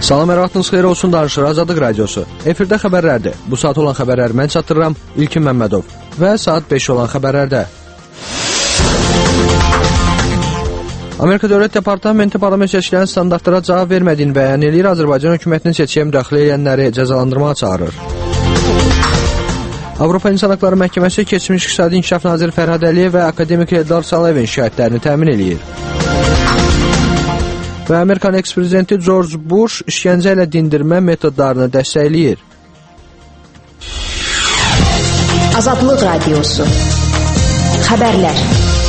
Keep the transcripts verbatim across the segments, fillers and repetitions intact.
Salam, hər vaxtınız xeyir olsun, danışır Azadlıq Radiosu. Efirdə xəbərlərdir. Bu saat olan xəbərləri mən çatdırıram, İlkin Məmmədov. Və saat beş olan xəbərlərdə. Amerika Dövlət Departamenti parlament seçkilərinin standartlara cavab vermədiyini bəyan edir, Azərbaycan hökumətinin seçkiyə müdaxilə edənləri cəzalandırmağa çağırır. Avropa İnsan Haqları Məhkəməsi keçmiş İqtisadi İnkişaf Naziri Fərhad Əliyev və akademik Eldar Salayevin şikayətlərini təmin edir. Və Amerikan eks-prezidenti George Bush işgəncə ilə dindirmə metodlarını dəstəkləyir. Azadlıq Radiosu. Xəbərlər.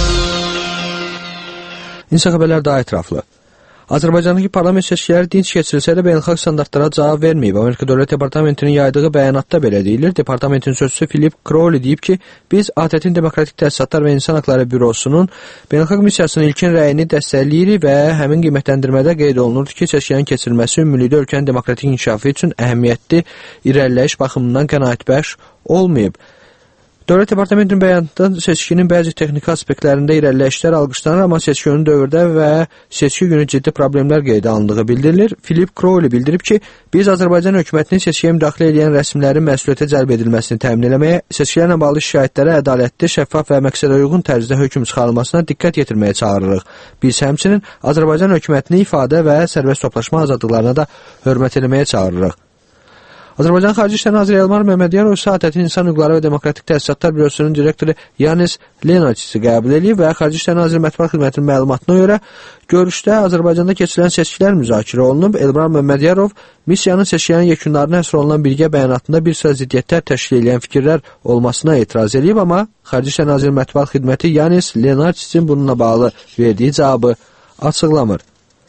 İnsan xəbərlər daha ətraflı. Azərbaycandakı parlament seçkiləri dinc keçirilsə də beynəlxalq standartlara cavab verməyib. Amerika Dövlət Departamentinin yaydığı bəyanatda belə deyilir. Departamentin sözçüsü Philip Crowley deyib ki, biz A T T-in Demokratik Təsisatlar və İnsan Haqları Bürosunun beynəlxalq missiyasının ilkin rəyini dəstəkləyirik və həmin qiymətləndirmədə qeyd olunurdu ki, seçkilərin keçirilməsi ümumilikdə ölkənin demokratik inkişafı üçün əhəmiyyətli irəliləyiş baxımından qənaətbəxş olmayıb. Dövlət Departamentinin bəyanatında seçkinin bəzi texniki aspektlərində irəliləyişlər alqışlanır, amma seçki önü dövrdə və seçki günü ciddi problemlər qeydə alındığı bildirilir. Philip Crowley bildirib ki, biz Azərbaycan hökumətinin seçkiyə müdaxilə edən rəsmilərin məsuliyyətə cəlb edilməsini təmin etməyə, seçkilərlə bağlı şikayətlərə ədalətli, şəffaf və məqsədəuyğun tərzdə hökm çıxarılmasına diqqət yetirməyə çağırırıq. Biz həmçinin Azərbaycan hökumətini ifadə və sərbəst toplaşma azadlıqlarına da hörmət etməyə çağırırıq. Azərbaycan Xarici İşlər Naziri Elmar Məmmədyanov A T T-in İnsan Hüquqları və Demokratik Təsisatlar Bürosunun direktoru Yanis Lenarçisi qəbul edib və Xarici İşlər Naziri Mətbuat Xidmətinin məlumatına görə görüşdə Azərbaycanda keçirilən seçkilər müzakirə olunub. Elmar Məmmədyanov missiyanın seçkilərin yekunlarına həsr olunan birgə bəyanatında bir sıra ziddiyyətlər təşkil edən fikirlər olmasına etiraz edib, amma Xarici İşlər Naziri Mətbuat Xidməti Yanis Lenarçisin bununla bağlı verdiyi cavabı açıqlamır.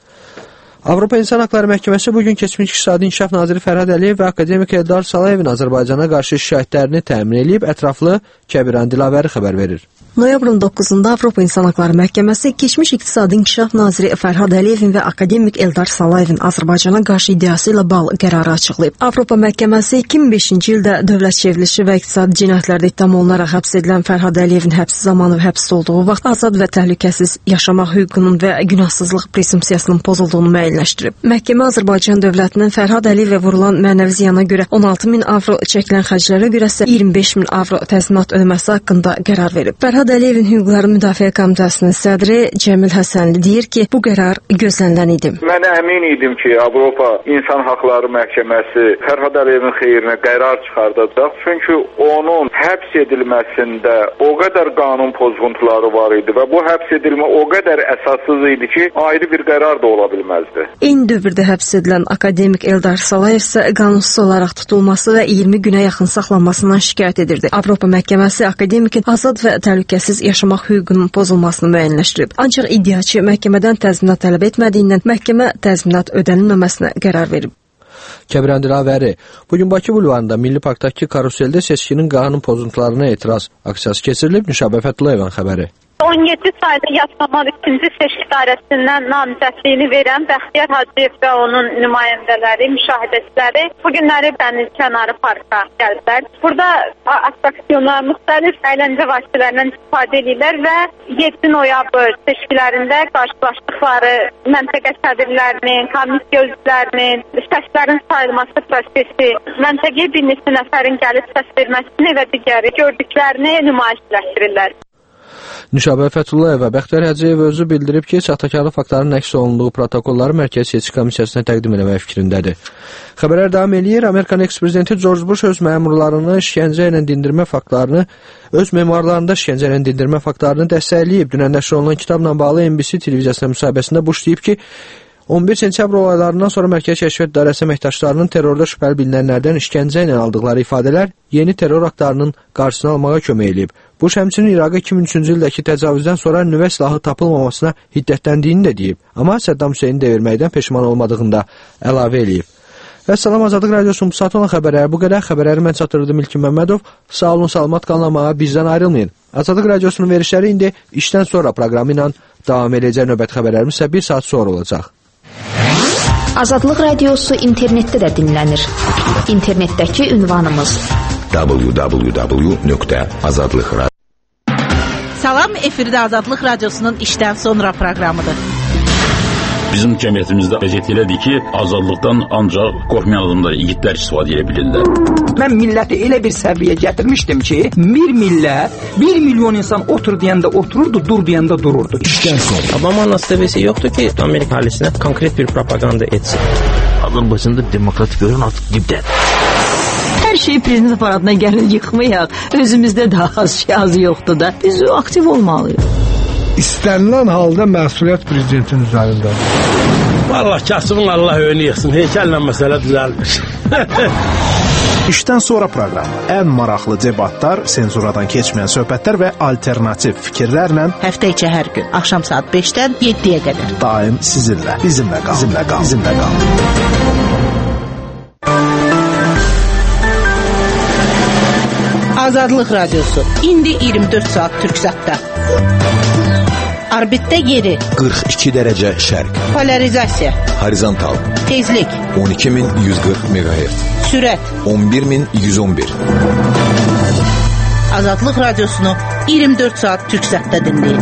Avropa İnsan Haqları Məhkəməsi bugün keçmiş İqtisadi İnkişaf Naziri Fərhad Əliyev və akademik Eldar Salayevin Azərbaycana qarşı şikayətlərini təmin edib, ətraflı Kəbiran Dilavəri xəbər verir. Noyabrın doqquzunda Avropa İnsan Haqları Məhkəməsi keçmiş İqtisadi İnkişaf Naziri Fərhad Əliyevin və akademik Eldar Salayevin Azərbaycana qarşı iddiası ilə bağlı qərarı açıqlayıb. Avropa Məhkəməsi iki min beşinci ildə dövlət çevrilişi və iqtisadi cinayətlərdə ittiham olunaraq həbs edilən Fərhad Əliyevin həbsi zamanı və həbsdə olduğu vaxt azad və təhlükəsiz yaşamaq hüququnun və günahsızlıq presumpsiyasının pozulduğunu müəyyənləşdirib. Məhkəmə Azərbaycan dövlətinin Fərhad Əliyevə vurulan mənəvi ziyana görə on altı min avro, çəkilən xərclərə görə isə iyirmi beş min avro təzminat ödəməsi haqqında qərar verib. Fərhad Əliyevin Hüquqları Müdafiə Komitəsinin sədri Cəmil Həsənli deyir ki, bu qərar gözlənilən idi. Mən əmin idim ki, Avropa İnsan Haqları Məhkəməsi Fərhad Əliyevin xeyrinə qərar çıxardacaq. Çünki onun həbs edilməsində o qədər qanun pozuntuları var idi və bu həbs edilmə o qədər əsassız idi ki, ayrı bir qərar da ola bilməzdi. Eyni dövrdə həbs edilən akademik Eldar Salayev isə qanunsuz olaraq tutulması və iyirmi günə yaxın saxlanmasından şikayət edirdi. Avropa Məhkəməsi akademikin azad və təhlükəsiz yaşamaq hüququnun pozulmasını müəyyənləşdirib. Ancaq iddiaçı məhkəmədən təzminat tələb etmədiyindən məhkəmə təzminat ödənilməməsinə qərar verib. Kəbiran Dilavəri, bugün Bakı bulvarında Milli Parkdakı karuseldə seçkinin qanun pozuntularına etiraz aksiyası keçirilib. Nüşabə Fətullayevin xəbəri. on yeddi saylı Yasamal ikinci seçki dairəsindən namizədliyini verən Bəxtiyar Hacıyev və onun nümayəndələri, müşahidəçiləri bu günləri Dəniz kənarı parka gəliblər. Burada atraksiyonlar, müxtəlif əyləncə vasitələrindən istifadə edirlər və yeddi noyabr seçkilərində qarşılaşdıqları məntəqə sədrlərinin, komissiya üzvlərinin, səslərin sayılması prosesi, məntəqəyə bir neçə nəfərin gəlib səs verməsini və digəri gördüklərini nümayişləşdirirlər. Nüşabə Fətullayeva və Bəxtiyar Hacıyev özü bildirib ki, saxtakarlıq faktlarının əks olunduğu protokolları Mərkəzi Seçki Komissiyasına təqdim etmək fikrindədir. Xəbərlər davam edir. Amerikan eks-prezidenti George Bush öz məmurlarını işgəncə ilə dindirmə faktlarını, öz memuarlarında işgəncə ilə dindirmə faktlarını dəstəkləyib. Dünən nəşr olunan kitabla bağlı N B C televiziyasına müsahibəsində Bush deyib ki, on bir sentyabr olaylarından sonra Mərkəzi Kəşfiyyat İdarəsi əməkdaşlarının terrorda şübhəli bilinənlərdən işgəncə ilə aldıqları ifadələr yeni terror aktlarının qarşısını almağa kömək edib. Bush həmçinin İraqa iki min üçüncü ildəki təcavüzdən sonra nüvə silahı tapılmamasına hiddətləndiyini də deyib. Amma Səddam Hüseyni devirməkdən peşman olmadığını da əlavə edib. Və salam, Azadlıq Radiosunun bu saat olan xəbərləri bu qədər. Xəbərləri mən çatdırdım İlkin Məmmədov. Sağ olun, salamat qalın, bizdən ayrılmayın. Azadlıq Radiosunun verişləri indi işdən sonra proqramı ilə davam edəcək. Növbəti xəbərlərimiz isə bir saat sonra olacaq. Azadlıq Radiosu internetdə də dinlənir. İnternetdəki ünvanımız w w w nöqtə azadlıq radyo. Salam, efirdə Azadlıq Radiosunun işdən sonra proqramıdır. Bizim cəmiyyətimizdə vəziyyət elədir ki, azadlıqdan ancaq qorxmayan adamlar, igidlər istifadə edə bilirlər. Mən milləti elə bir səviyyə gətirmişdim ki, bir millət, bir milyon insan otur deyəndə otururdu, dur deyəndə dururdu. İşdən sonra. Obama nəsəbəsi yoxdur ki, Amerika halisinə konkret bir propaganda etsin. Azərbaycanda demokratik görün artıq dibdədir. Hər şey prezident aparatına gəlin yıxmayaq. Özümüzdə daha az şey az yoxdur da. Biz aktiv olmalıyıq. İstənilən halda məsuliyyət prezidentin üzərindədir. Vallahi kasıbın Allah önü yıxsın. Heykəllə məsələ düzəlmiş. İşdən sonra proqramı. Ən maraqlı debatlar, senzuradan keçməyən söhbətlər və alternativ fikirlərlə həftə içi hər gün axşam saat beşdən yeddiyə qədər daim sizinlə, bizimlə qal, bizimlə qal, bizimlə qal. Azadlıq Radiosu. İndi iyirmi dörd saat Türksatda. Orbitdə yeri qırx iki dərəcə şərq. Polarizasiya. Horizontal. Tezlik on iki min yüz qırx meqahertz. Sürət on bir min yüz on bir. Azadlıq Radiosunu iyirmi dörd saat Türksatda dinləyin.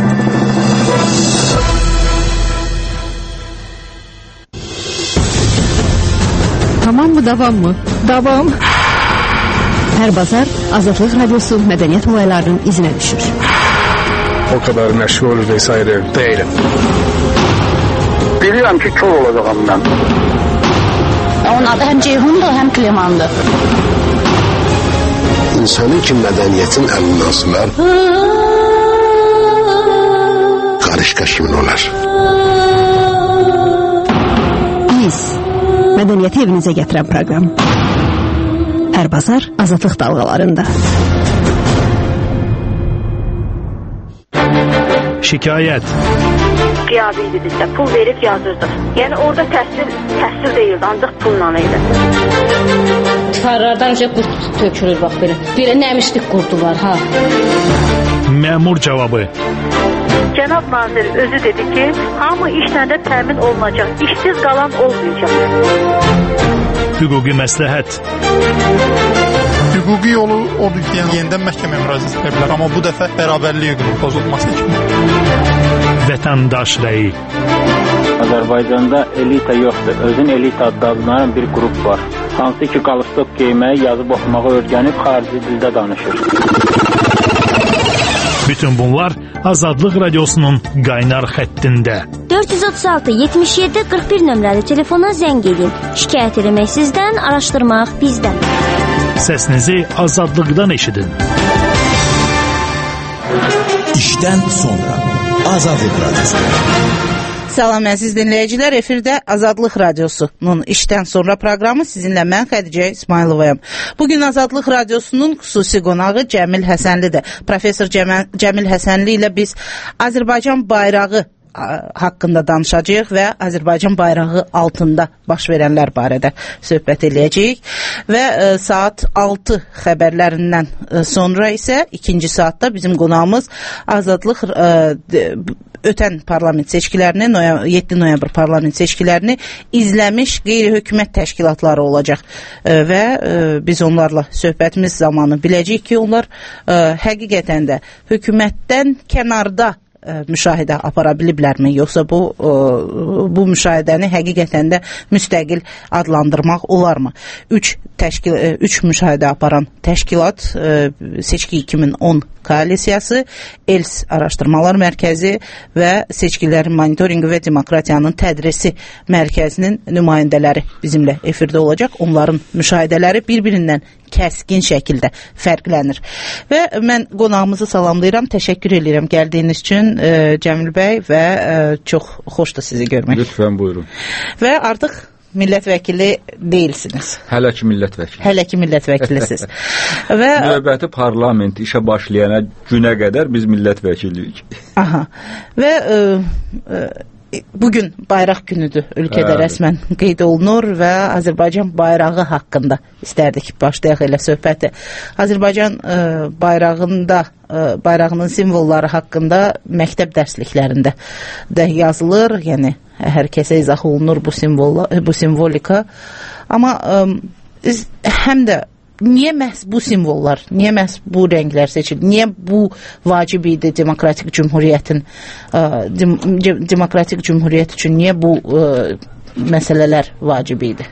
Tamam mı, davam mı? Davam. Hər bazar Azadlıq Radiosu mədəniyyət olaylarının izinə düşür. O kadar məşğul vesaire değilim. Bilirəm ki, kör olacağım mən. Onun adı həm Ceyhundur, həm Klemandır. İnsanın ki, mədəniyyətin əlindən sular, qarışqa kimin olar? Biz, mədəniyyəti evinizə gətirən proqram. Hər bazar Azadlıq dalğalarında. Şikayət. Qiyabi idi bizdə, pul verib yazırdıq. Yəni orada təhsil, təhsil deyildi, ancaq pulla idi. Tifarlardan önce qurt tökülür, bax belə. Belə nəmişlik qurdu var, ha. Məmur cavabı. Cənab nazir özü dedi ki, hamı işlə də təmin olunacaq, işsiz qalan olmayacaq. Hüquqi məsləhət. Hüquqi yolu odur ki, yəni yenidən məhkəməyə müraciət edə bilər, amma bu dəfə bərabərlik hüququnun pozulması üçün. Vətəndaş rəyi. Azərbaycanda elita yoxdur. Özün elita adlanan bir qrup var. Hansı ki, qalstok geyməyi, yazıb oxumağı öyrənib xarici dildə danışır. Bütün bunlar Azadlıq Radiosunun qaynar xəttində. dörd yüz otuz altı yetmiş yeddi qırx bir nömrəli telefona zəng edin. Şikayət eləmək sizdən, araşdırmaq bizdən. Səsinizi azadlıqdan eşidin. İşdən sonra Azadlıq Radiosu. Salam əziz dinləyicilər, efirdə Azadlıq Radiosunun işdən sonra proqramı sizinlə mən Xədicə İsmayılovayam. Bugün Azadlıq Radiosunun xüsusi qonağı Cəmil Həsənlidir. Professor Cəmil, Cəmil Həsənli ilə biz Azərbaycan bayrağı haqqında danışacağıq və Azərbaycan bayrağı altında baş verənlər barədə söhbət eləyəcəyik və e, saat altı xəbərlərindən e, sonra isə ikinci saatda bizim qonağımız Azadlıq e, de, ötən parlament seçkilərini, yeddi noyabr parlament seçkilərini izləmiş qeyri-hökumət təşkilatları olacaq e, və e, biz onlarla söhbətimiz zamanı biləcəyik ki, onlar e, həqiqətən də hökumətdən kənarda müşahidə apara biliblərmi, yoxsa bu bu müşahidəni həqiqətən də müstəqil adlandırmaq olarmı? Üç təşkil üç müşahidə aparan təşkilat Seçki iki min on koalisiyası, ELS Araşdırmalar Mərkəzi və Seçkilərin Monitorinqi və Demokratiyanın Tədrisi Mərkəzinin nümayəndələri bizimlə efirdə olacaq. Onların müşahidələri bir-birindən kəskin şəkildə fərqlənir. Və mən qonağımızı salamlayıram, təşəkkür edirəm gəldiyiniz üçün e, Cəmil bəy və e, çox xoşdur sizi görmək. Lütfən buyurun. Və artıq millət vəkili deyilsiniz. Hələ ki millət vəkili. Hələ ki millət vəkilisiniz. Və növbəti parlament işə başlayana günə qədər biz millət vəkiliyik. Aha. Və e, e, bugün bayraq günüdür ölkədə, evet. Rəsmən qeyd olunur və Azərbaycan bayrağı haqqında istərdik başlayaq elə söhbəti. Azərbaycan e, bayrağında e, bayrağının simvolları haqqında məktəb dərsliklərində də yazılır, yəni hər kəsə izah olunur bu simvol, bu simvolika. Amma e, həm də niyə məhz bu simvollar, niyə məhz bu rənglər seçildi? Niyə bu vacib idi demokratik cümhuriyyətin ə, dem demokratik cümhuriyyət üçün niyə bu ə, məsələlər vacib idi?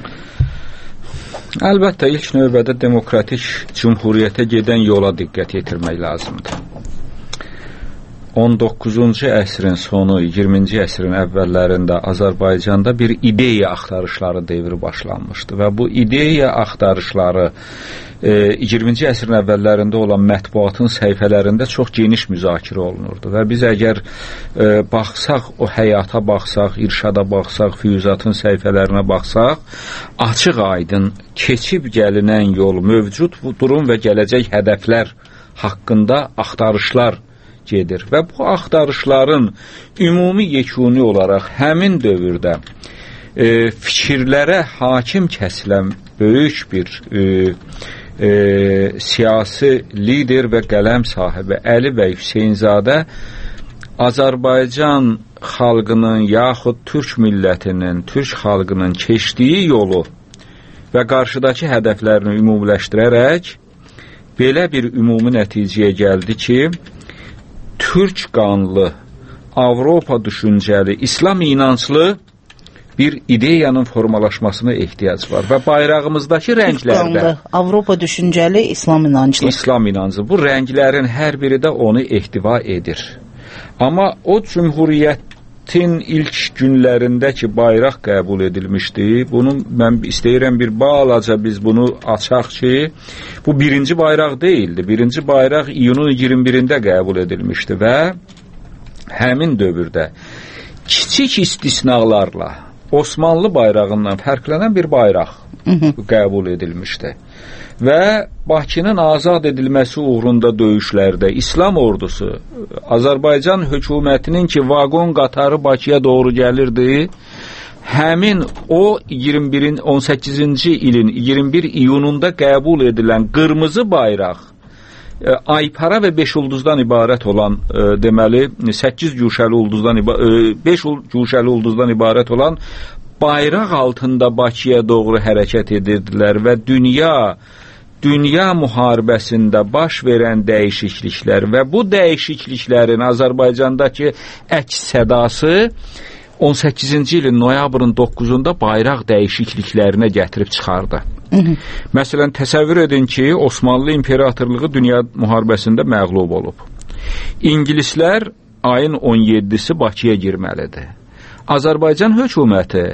Əlbəttə, ilk növbədə demokratik cümhuriyyətə gedən yola diqqət yetirmək lazımdır. on doqquzuncu əsrin sonu, iyirminci əsrin əvvəllərində Azərbaycanda bir ideya axtarışları devri başlanmışdı və bu ideya axtarışları e, iyirminci əsrin əvvəllərində olan mətbuatın səhifələrində çox geniş müzakirə olunurdu və biz əgər e, baxsaq, o həyata baxsaq, irşada baxsaq, füyüzatın səhifələrinə baxsaq, açıq aydın keçib gəlinən yol, mövcud bu durum və gələcək hədəflər haqqında axtarışlar gedir və bu axtarışların ümumi yekuni olaraq həmin dövrdə e, fikirlərə hakim kəsilən böyük bir e, e, siyasi lider və qələm sahibi Əli bəy Hüseynzadə Azərbaycan xalqının yaxud Türk millətinin, Türk xalqının keçdiyi yolu və qarşıdakı hədəflərini ümumiləşdirərək belə bir ümumi nəticəyə gəldi ki, Türk qanlı, Avropa düşüncəli, İslam inanclı bir ideyanın formalaşmasına ehtiyac var və bayrağımızdakı rənglərdə Türk qanlı, Avropa düşüncəli, İslam inanclı. İslam inanclı. Bu rənglərin hər biri də onu ehtiva edir. Amma o cümhuriyyətin ilk günlərində ki, bayraq qəbul edilmişdi, bunun mən istəyirəm bir balaca biz bunu açaq ki, bu birinci bayraq deyildi. Birinci bayraq iyunun iyirmi birində qəbul edilmişdi və həmin dövrdə kiçik istisnalarla Osmanlı bayrağından fərqlənən bir bayraq Hı -hı. qəbul edilmişdi. Və Bakının azad edilməsi uğrunda döyüşlərdə İslam ordusu, Azərbaycan hökumətinin ki, vaqon qatarı Bakıya doğru gəlirdi, həmin o iyirmi birin on səkkizinci ilin iyirmi bir iyununda qəbul edilən qırmızı bayraq, aypara və beş ulduzdan ibarət olan, e, deməli, səkkiz güşəli ulduzdan ibarət, beş güşəli ulduzdan ibarət olan bayraq altında Bakıya doğru hərəkət edirdilər və dünya dünya müharibəsində baş verən dəyişikliklər və bu dəyişikliklərin Azərbaycandakı əks sədası on səkkizinci ilin noyabrın doqquzunda bayraq dəyişikliklərinə gətirib çıxardı. Hı -hı. Məsələn, təsəvvür edin ki, Osmanlı İmperatorluğu dünya müharibəsində məğlub olub. İngilislər ayın on yeddisi Bakıya girməlidir. Azərbaycan hökuməti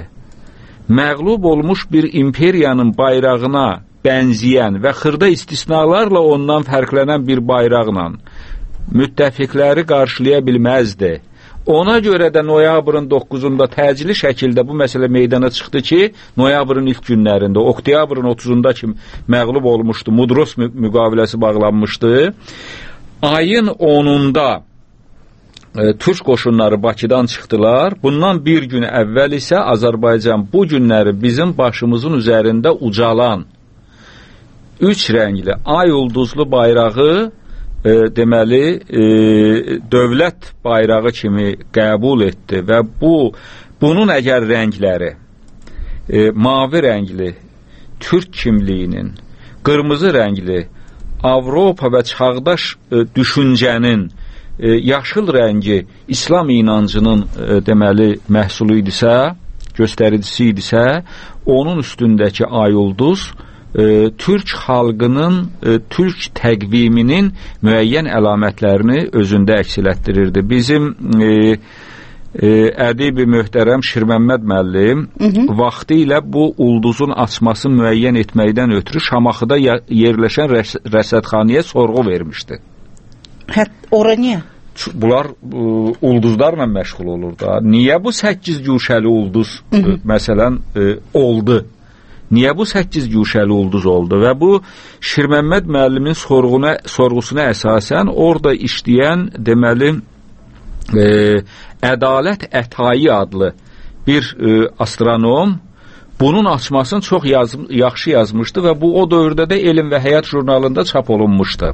məğlub olmuş bir imperiyanın bayrağına bənzəyən və xırda istisnalarla ondan fərqlənən bir bayraqla müttəfiqləri qarşılaya bilməzdi. Ona görə də noyabrın doqquzunda təcili şəkildə bu məsələ meydana çıxdı ki, noyabrın ilk günlərində, oktyabrın otuzunda ki məğlub olmuşdu, Mudros mü müqaviləsi bağlanmışdı. Ayın onunda e, Türk qoşunları Bakıdan çıxdılar. Bundan bir gün əvvəl isə Azərbaycan bu günləri bizim başımızın üzərində ucalan üç rəngli ay ulduzlu bayrağı e, deməli e, dövlət bayrağı kimi qəbul etdi və bu bunun əgər rəngləri e, mavi rəngli Türk kimliyinin, qırmızı rəngli Avropa və çağdaş e, düşüncənin, e, yaşıl rəngi İslam inancının e, deməli məhsulu idisə, göstəricisi idisə, onun üstündəki ay ulduz E, Türk xalqının, e, Türk təqviminin müəyyən əlamətlərini özündə əks elətdirirdi. Bizim e, e, ədibi möhtərəm Şirməmməd müəllim vaxtı ilə bu ulduzun açması müəyyən etməkdən ötürü Şamaxıda yerləşən rəs rəsədxanaya sorğu vermişdi. Hə, ora niyə? Bunlar e, ulduzlarla məşğul olur da. Niyə bu səkkiz güşəli ulduz e, məsələn e, oldu? Niyə bu səkkiz güşəli ulduz oldu? Və bu Şirməmməd müəllimin sorğuna, sorğusuna əsasən orada işləyən deməli e, Ədalət Ətai adlı bir e, astronom bunun açmasını çox yaz, yaxşı yazmışdı və bu o dövrdə də Elm və Həyat jurnalında çap olunmuşdu.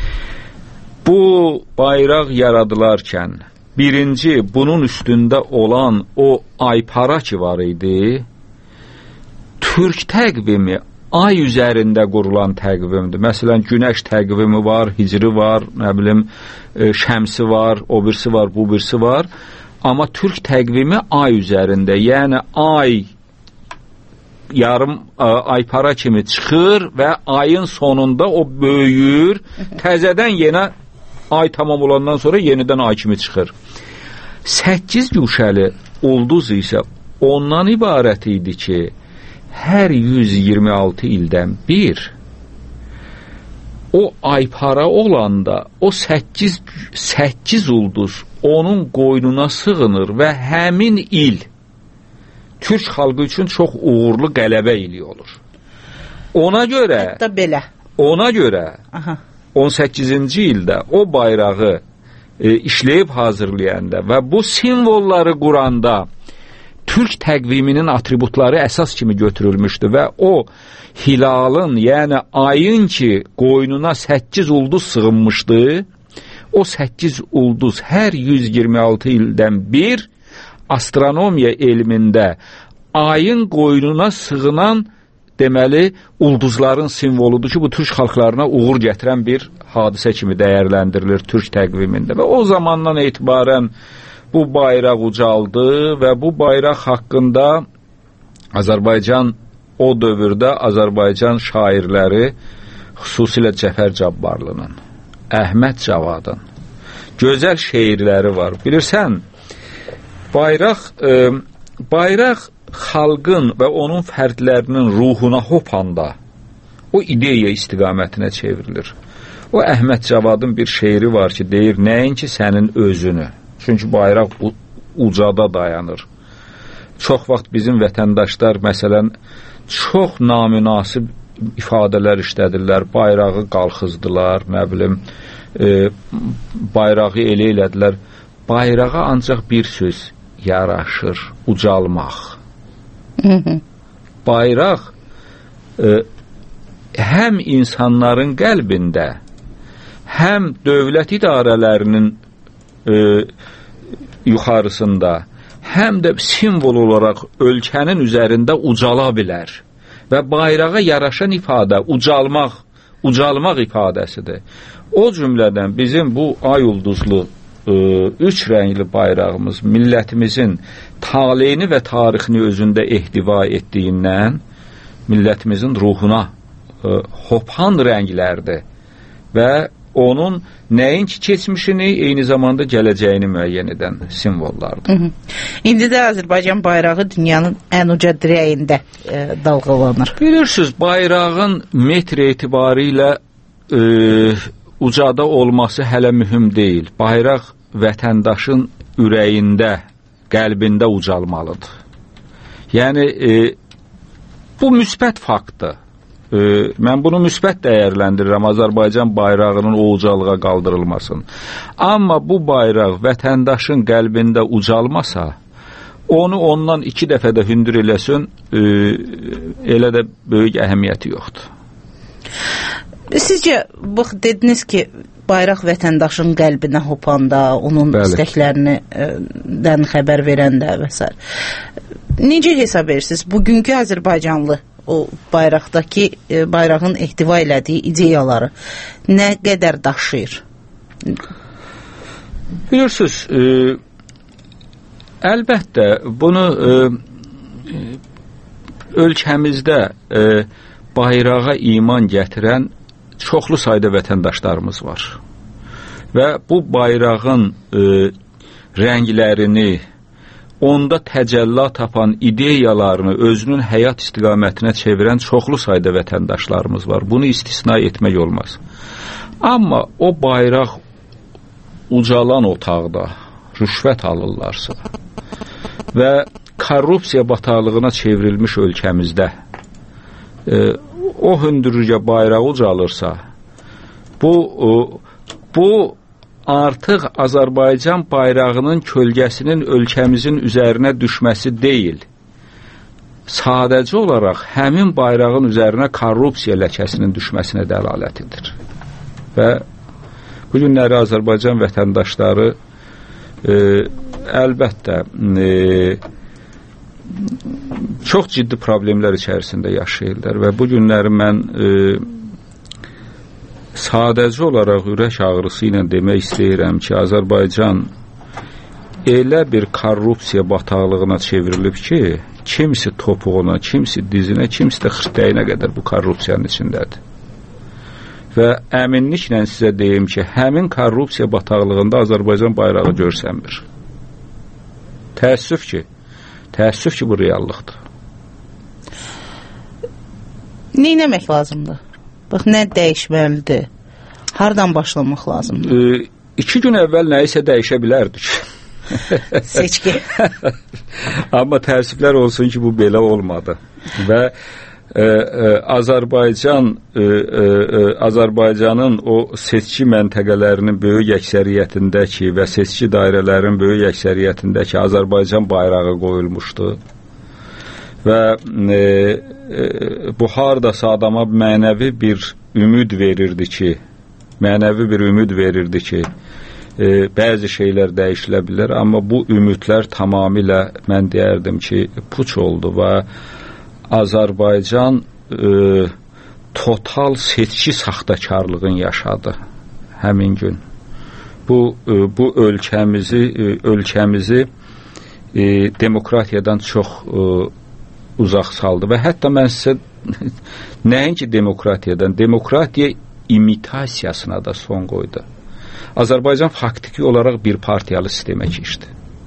Bu bayraq yaradılarkən birinci bunun üstündə olan o aypara ki var idi, Türk təqvimi ay üzərində qurulan təqvimdir. Məsələn, günəş təqvimi var, hicri var, nə bilim, e, şəmsi var, o birisi var, bu birisi var. Amma türk təqvimi ay üzərində, yəni ay yarım ə, aypara kimi çıxır və ayın sonunda o böyüyür, təzədən yenə ay tamam olandan sonra yenidən ay kimi çıxır. Səkkiz güşəli ulduz isə ondan ibarət idi ki, hər yüz iyirmi altı ildən bir o aypara olanda o səkkiz, səkkiz ulduz onun qoynuna sığınır və həmin il Türk xalqı üçün çox uğurlu qələbə ili olur. Ona görə Hətta belə. Ona görə Aha. on səkkizinci ildə o bayrağı e, işləyib hazırlayanda və bu simvolları quranda Türk təqviminin atributları əsas kimi götürülmüşdü və o hilalın, yəni ayın ki qoynuna səkkiz ulduz sığınmışdı, o səkkiz ulduz hər yüz iyirmi altı ildən bir astronomiya elmində ayın qoynuna sığınan deməli ulduzların simvoludur ki, bu Türk xalqlarına uğur gətirən bir hadisə kimi dəyərləndirilir Türk təqvimində və o zamandan etibarən bu bayraq ucaldı və bu bayraq haqqında Azərbaycan o dövrdə Azərbaycan şairləri, xüsusilə Cəfər Cabbarlının, Əhməd Cavadın gözəl şeirləri var. Bilirsən, bayraq e, bayraq xalqın və onun fərdlərinin ruhuna hopanda o ideya istiqamətinə çevrilir. O Əhməd Cavadın bir şeiri var ki, deyir, nəinki sənin özünü. Çünki bayraq ucada dayanır. Çox vaxt bizim vətəndaşlar, məsələn, çox namünasib ifadələr işlədirlər, bayrağı qalxızdılar, nə bilim, e, bayrağı elə elədilər. Bayrağa ancaq bir söz yaraşır, ucalmaq. Bayraq e, həm insanların qəlbində, həm dövlət idarələrinin e, yuxarısında, həm də simvol olaraq ölkənin üzərində ucala bilər. Və bayrağa yaraşan ifadə ucalmaq, ucalmaq ifadəsidir. O cümlədən bizim bu ay ulduzlu e, üç rəngli bayrağımız millətimizin taleyini və tarixini özündə ehtiva etdiyindən millətimizin ruhuna e, hopan rənglərdir və onun nəinki keçmişini, eyni zamanda gələcəyini müəyyən edən simvollardır. Hı -hı. İndi də Azərbaycan bayrağı dünyanın ən uca dirəyində e, dalğalanır. Bilirsiniz, bayrağın metr etibarilə e, ucada olması hələ mühüm deyil. Bayraq vətəndaşın ürəyində, qəlbində ucalmalıdır. Yəni, e, bu müsbət faktdır. E, mən bunu müsbət dəyərləndirirəm, Azərbaycan bayrağının o ucalığa qaldırılmasın. Amma bu bayraq vətəndaşın qəlbində ucalmasa, onu ondan iki dəfə də hündür eləsin, e, elə də böyük əhəmiyyəti yoxdur. Sizcə, bax, dediniz ki, bayraq vətəndaşın qəlbinə hopanda, onun Bəli. istəklərini e, dən xəbər verəndə və s. Necə hesab edirsiniz? Bugünkü Azərbaycanlı o bayraqdakı e, bayrağın ehtiva elədiyi ideyaları nə qədər daşıyır? Bilirsiniz, e, əlbəttə bunu e, ölkəmizdə e, bayrağa iman gətirən çoxlu sayda vətəndaşlarımız var. Və bu bayrağın e, rənglərini, onda təcəllə tapan ideyalarını özünün həyat istiqamətinə çevirən çoxlu sayda vətəndaşlarımız var. Bunu istisna etmək olmaz. Amma o bayraq ucalan otaqda rüşvət alırlarsa və korrupsiya bataqlığına çevrilmiş ölkəmizdə e, o hündürlükə bayraq ucalırsa, bu, o, bu artıq Azərbaycan bayrağının kölgəsinin ölkəmizin üzərinə düşməsi deyil. Sadəcə olaraq həmin bayrağın üzərinə korrupsiya ləkəsinin düşməsinə dəlalət edir. Və bu günləri Azərbaycan vətəndaşları e, əlbəttə e, çox ciddi problemlər içərisində yaşayırlar və bu günləri mən e, sadəcə olaraq ürək ağrısı ilə demək istəyirəm ki, Azərbaycan elə bir korrupsiya bataqlığına çevrilib ki, kimisi topuğuna, kimisi dizinə, kimisi də xırtdəyinə qədər bu korrupsiyanın içindədir. Və əminliklə sizə deyim ki, həmin korrupsiya bataqlığında Azərbaycan bayrağı görsənmir. Təəssüf ki, təəssüf ki, bu reallıqdır. Nə etmək lazımdır? Bax, nə dəyişməlidir? Hardan başlamaq lazımdır? E, iki gün əvvəl nəyisə dəyişə bilərdik. Seçki. Amma təəssüflər olsun ki, bu belə olmadı. Və e, e, Azərbaycan e, e, Azərbaycanın o seçki məntəqələrinin böyük əksəriyyətindəki və seçki dairələrinin böyük əksəriyyətindəki Azərbaycan bayrağı qoyulmuşdu. Və e, e, bu hardasa adama mənəvi bir ümid verirdi ki, mənəvi bir ümid verirdi ki, e, bəzi şeylər dəyişilə bilər, amma bu ümidlər tamamilə mən deyərdim ki, puç oldu və Azərbaycan e, total seçki saxtakarlığın yaşadı həmin gün. Bu e, bu ölkəmizi e, ölkəmizi e, demokratiyadan çox e, uzaq saldı və hətta mən sizə nəinki demokratiyadan, demokratiya imitasiyasına da son qoydu. Azərbaycan faktiki olaraq bir partiyalı sistemə keçdi.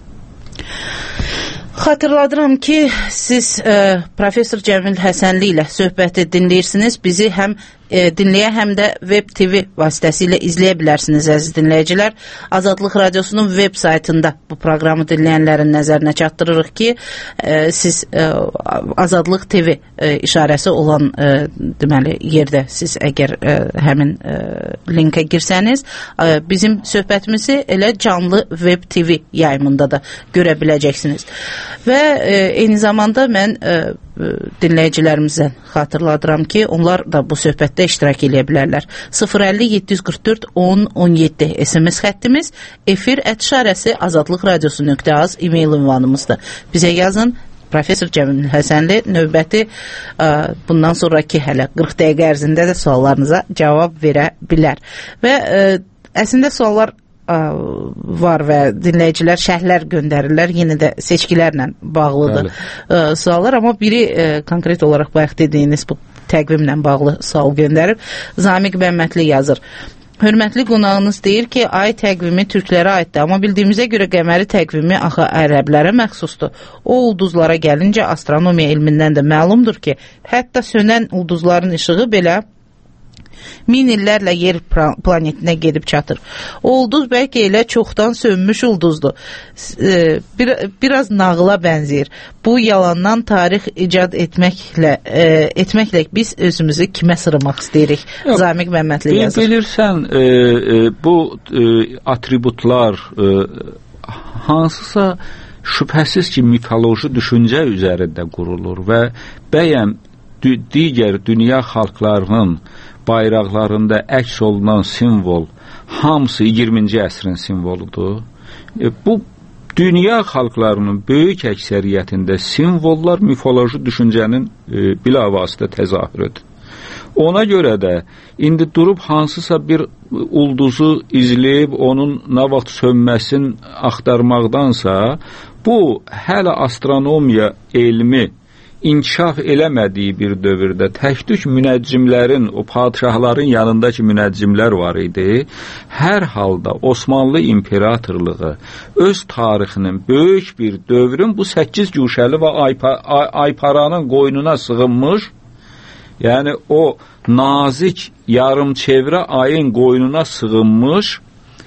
Xatırladıram ki, siz e, Profesor Cəmil Həsənli ilə söhbəti dinləyirsiniz. Bizi həm e, dinləyə, həm də Web T V vasitəsilə izləyə bilərsiniz, əziz dinləyicilər. Azadlıq Radiosunun web saytında bu proqramı dinləyənlərin nəzərinə çatdırırıq ki, e, siz e, Azadlıq T V e, işarəsi olan e, deməli yerdə siz əgər e, həmin e, linkə girsəniz, e, bizim söhbətimizi elə canlı Web T V yayımında da görə biləcəksiniz. Və e, eyni zamanda mən e, dinləyicilərimizə xatırladıram ki, onlar da bu söhbətdə iştirak edə bilərlər. sıfır əlli yeddi yüz qırx dörd on on yeddi S M S xəttimiz, efir ət işarəsi azadlıq radiosu nöqtə az e-mail ünvanımızdır. Bizə yazın. Profesor Cəmil Həsənli növbəti ə, bundan sonraki hələ qırx dəqiqə ərzində də suallarınıza cavab verə bilər. Və ə, əslində suallar ə, var və dinləyicilər şərhlər göndərirlər. Yenə də seçkilərlə bağlıdır ə, suallar, amma biri ə, konkret olaraq bayaq dediyiniz bu təqvimlə bağlı sual göndərib. Zamiq Məmmədli yazır. Hörmətli qonağınız deyir ki, ay təqvimi türklərə aiddir, amma bildiyimizə görə qəməri təqvimi axı ərəblərə məxsusdur. O ulduzlara gəlincə astronomiya elmindən də məlumdur ki, hətta sönən ulduzların işığı belə min illərlə yer planetinə gedib çatır. O ulduz bəlkə elə çoxdan sönmüş ulduzdur. Bir, biraz nağıla bənzəyir. Bu yalandan tarix icad etməklə, e, etməklə biz özümüzü kimə sırmaq istəyirik? Yox, Zamiq Məmmədli yazır. Bilirsən, e, e, bu e, atributlar e, hansısa şübhəsiz ki, mitoloji düşüncə üzərində qurulur və bəyəm digər dünya xalqlarının bayraqlarında əks olunan simvol hamısı iyirminci əsrin simvoludur. E, bu dünya xalqlarının böyük əksəriyyətində simvollar mifoloji düşüncənin e, bilavasitə təzahürüdür. Ona görə də indi durub hansısa bir ulduzu izləyib onun nə vaxt sönməsini axtarmaqdansa, bu hələ astronomiya elmi inkişaf eləmədiyi bir dövrdə təktük münəccimlərin, o padişahların yanındakı münəccimlər var idi. Hər halda Osmanlı imperatorluğu öz tarixinin böyük bir dövrün bu səkkiz güşəli və aypa, ay, ayparanın qoynuna sığınmış, yəni o nazik yarımçevrə ayın qoynuna sığınmış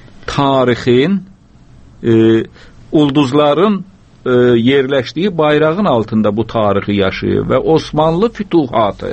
tarixin e, ulduzların E, yerləşdiyi bayrağın altında bu tarixi yaşayır və Osmanlı fütuhatı,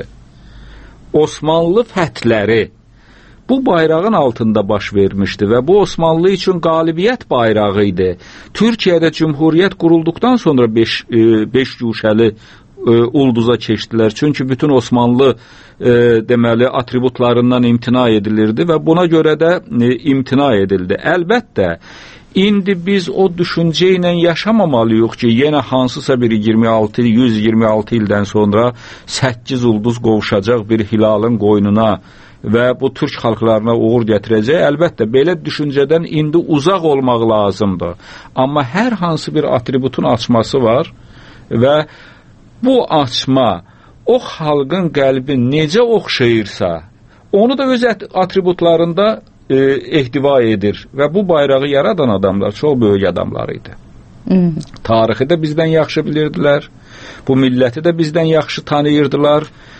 Osmanlı fətləri bu bayrağın altında baş vermişdi və bu Osmanlı üçün qalibiyyət bayrağı idi. Türkiyədə Cümhuriyyət qurulduqdan sonra beş, e, beş güşəli e, ulduza keçdilər. Çünki bütün Osmanlı e, deməli atributlarından imtina edilirdi və buna görə də e, imtina edildi. Əlbəttə, indi biz o düşüncə ilə yaşamamalıyıq ki, yenə hansısa bir iyirmi altı yüz iyirmi altı ildən sonra səkkiz ulduz qovuşacaq bir hilalın qoynuna və bu türk xalqlarına uğur gətirəcək. Əlbəttə, belə düşüncədən indi uzaq olmaq lazımdır. Amma hər hansı bir atributun açması var və bu açma o xalqın qəlbini necə oxşayırsa, onu da öz atributlarında e, ehtiva edir və bu bayrağı yaradan adamlar çox böyük adamlar idi. Hmm. Tarixi də bizdən yaxşı bilirdilər, bu milləti də bizdən yaxşı tanıyırdılar.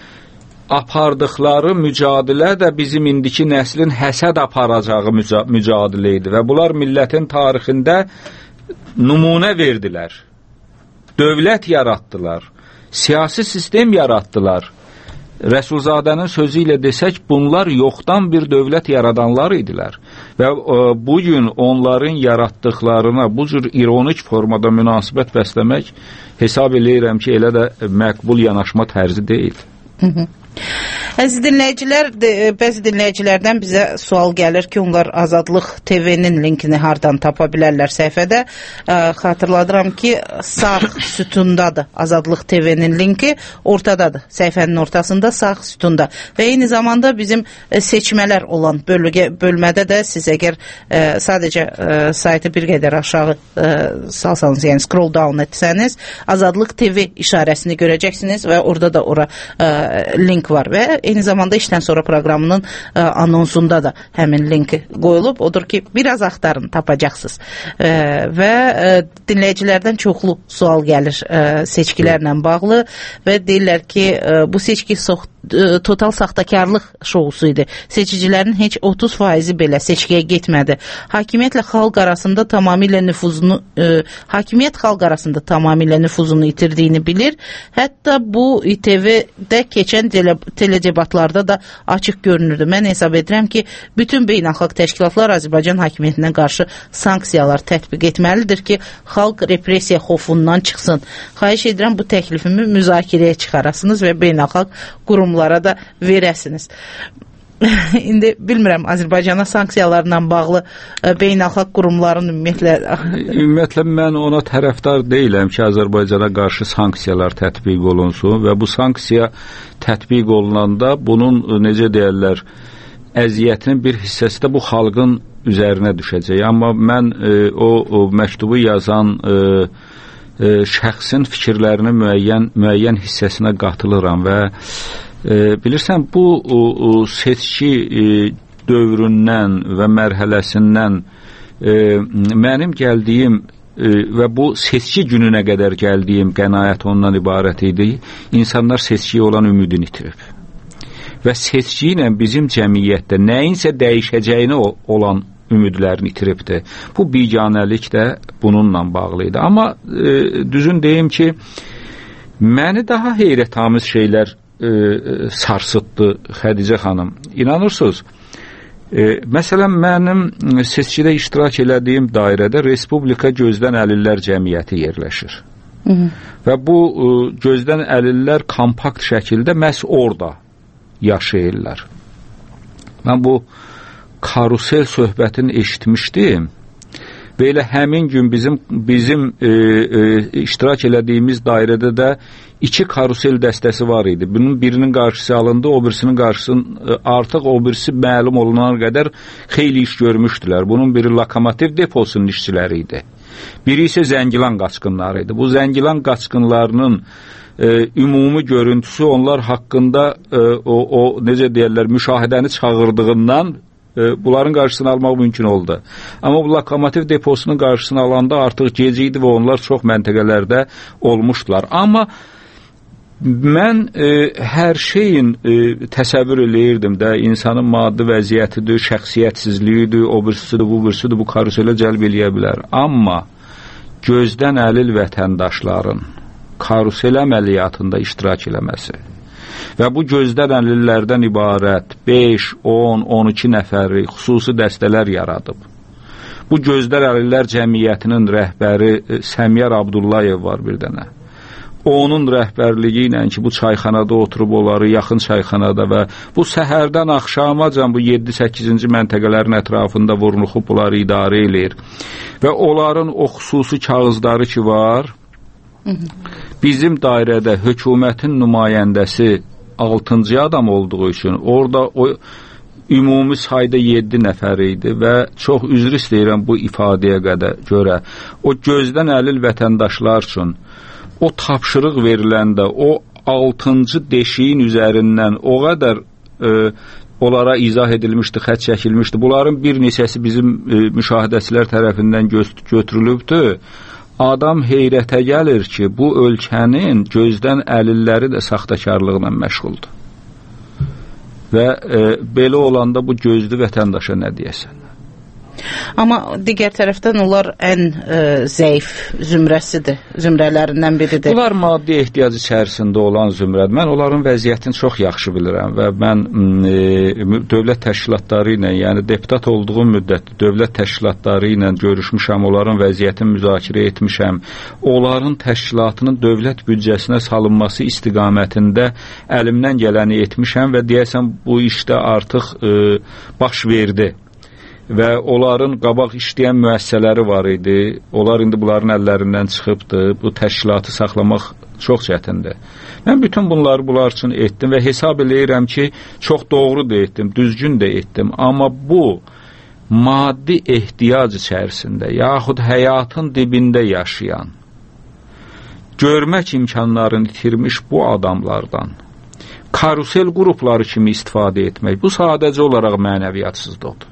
Apardıqları mücadilə də bizim indiki nəslin həsəd aparacağı müca mücadilə idi və bunlar millətin tarixində nümunə verdilər. Dövlət yaratdılar, siyasi sistem yaratdılar. Rəsulzadənin sözü ilə desək, bunlar yoxdan bir dövlət yaradanlar idilər. Və e, bugün onların yaratdıqlarına bu cür ironik formada münasibət bəsləmək hesab eləyirəm ki, elə də məqbul yanaşma tərzi deyil. Hı hı. Əziz dinləyicilər, de, bəzi dinləyicilərdən bizə sual gəlir ki, onlar Azadlıq T V-nin linkini hardan tapa bilərlər səhifədə. Ə, xatırladıram ki, sağ sütundadır Azadlıq T V-nin linki, ortadadır, səhifənin ortasında sağ sütunda. Və eyni zamanda bizim seçmələr olan bölgə, bölmədə də siz əgər ə, sadəcə ə, saytı bir qədər aşağı ə, salsanız, yəni scroll down etsəniz, Azadlıq T V işarəsini görəcəksiniz və orada da ora ə, link var və eyni zamanda işdən sonra proqramının ə, anonsunda da həmin linki qoyulub. Odur ki, biraz axtarın, tapacaqsınız. Ə, və ə, dinləyicilərdən çoxlu sual gəlir ə, seçkilərlə bağlı və deyirlər ki, ə, bu seçki sox total saxtakarlıq şousu idi. Seçicilərin heç otuz faizi belə seçkiyə getmədi. Hakimiyyətlə xalq arasında tamamilə nüfuzunu e, hakimiyyət xalq arasında tamamilə nüfuzunu itirdiyini bilir. Hətta bu İ T V-də keçən tele, teledebatlarda da açıq görünürdü. Mən hesab edirəm ki, bütün beynəlxalq təşkilatlar Azərbaycan hakimiyyətinə qarşı sanksiyalar tətbiq etməlidir ki, xalq repressiya xofundan çıxsın. Xahiş edirəm, bu təklifimi müzakirəyə çıxarasınız və beynəlxalq qurumlar da verəsiniz. İndi bilmirəm, Azərbaycana sanksiyalarla bağlı ə, beynəlxalq qurumların ümumiyyətlə... Ümumiyyətlə, mən ona tərəfdar deyiləm ki, Azərbaycana qarşı sanksiyalar tətbiq olunsun və bu sanksiya tətbiq olunanda bunun, necə deyərlər, əziyyətinin bir hissəsi də bu xalqın üzərinə düşəcək. Amma mən ə, o, o məktubu yazan ə, ə, şəxsin fikirlərini müəyyən, müəyyən hissəsinə qatılıram və E, bilirsən, bu o, o, seçki e, dövründən və mərhələsindən e, mənim gəldiyim e, və bu seçki gününə qədər gəldiyim qənaət ondan ibarət idi. İnsanlar seçkiyə olan ümidini itirib. Və seçki ilə bizim cəmiyyətdə nəyinsə dəyişəcəyini olan ümidlərini itiribdir. Bu biganəlik də bununla bağlı idi. Amma e, düzün deyim ki, məni daha heyrətamiz şeylər E, sarsıtdı Xədicə xanım. İnanırsınız, e, məsələn, mənim seçkidə iştirak elədiyim dairədə Respublika Gözdən Əlillər Cəmiyyəti yerləşir. Hı -hı. Və bu e, gözdən əlillər kompakt şəkildə məhz orada yaşayırlar. Mən bu karusel söhbətini eşitmişdim və elə həmin gün bizim bizim e, e, iştirak elədiyimiz dairədə də iki karusel dəstəsi var idi. Bunun birinin qarşısı alındı, o birisinin qarşısını artıq o birisi məlum olunan qədər xeyli iş görmüşdülər. Bunun biri lokomotiv deposunun işçiləri idi. Biri isə Zəngilan qaçqınları idi. Bu Zəngilan qaçqınlarının e, ümumi görüntüsü onlar haqqında e, o, o necə deyirlər, müşahidəni çağırdığından e, bunların qarşısını almaq mümkün oldu. Amma bu lokomotiv deposunun qarşısını alanda artıq gec idi və onlar çox məntəqələrdə olmuşdular. Amma mən e, hər şeyin e, təsəvvür eləyirdim də, insanın maddi vəziyyətidir, şəxsiyyətsizliyidir, o birisidir, bu birisidir, bu karuselə cəlb eləyə bilər. Amma gözdən əlil vətəndaşların karusel əməliyyatında iştirak eləməsi və bu gözdən əlillərdən ibarət beş, on, on iki nəfəri xüsusi dəstələr yaradıb. Bu gözdən əlillər cəmiyyətinin rəhbəri Səmiyar Abdullayev var bir dənə. onun rəhbərliyi ilə ki, bu çayxanada oturub onları yaxın çayxanada və bu səhərdən axşamacan bu yeddi səkkizinci məntəqələrin ətrafında vurnuxub bunları idarə edir. Və onların o xüsusi kağızları ki var, bizim dairədə hökumətin nümayəndəsi altıncı adam olduğu üçün orada o ümumi sayda yeddi nəfər idi və çox üzr istəyirəm bu ifadəyə qədər görə o gözdən əlil vətəndaşlar üçün o tapşırıq veriləndə o altıncı deşiyin üzərindən o qədər e, onlara izah edilmişdi, xət çəkilmişdi. Bunların bir neçəsi bizim e, müşahidəçilər tərəfindən gö götürülübdü. Adam heyrətə gəlir ki, bu ölkənin gözdən əlilləri də saxtakarlıqla məşğuldur. Və e, belə olanda bu gözlü vətəndaşa nə deyəsən? Amma digər tərəfdən onlar ən e, zəif zümrəsidir, zümrələrindən biridir. Bunlar maddi ehtiyac içərisində olan zümrədir. Mən onların vəziyyətini çox yaxşı bilirəm və mən e, dövlət təşkilatları ilə, yəni deputat olduğum müddətdə dövlət təşkilatları ilə görüşmüşəm, onların vəziyyətini müzakirə etmişəm. Onların təşkilatının dövlət büdcəsinə salınması istiqamətində əlimdən gələni etmişəm və deyəsən bu işdə artıq e, baş verdi. Və onların qabaq işləyən müəssisələri var idi. Onlar indi bunların əllərindən çıxıbdır. Bu təşkilatı saxlamaq çox çətindir. Mən bütün bunları bunlar üçün etdim və hesab eləyirəm ki, çox doğru da etdim, düzgün də etdim. Amma bu maddi ehtiyac içərisində yaxud həyatın dibində yaşayan, görmək imkanlarını itirmiş bu adamlardan karusel qrupları kimi istifadə etmək, bu sadəcə olaraq mənəviyyatsızlıqdır.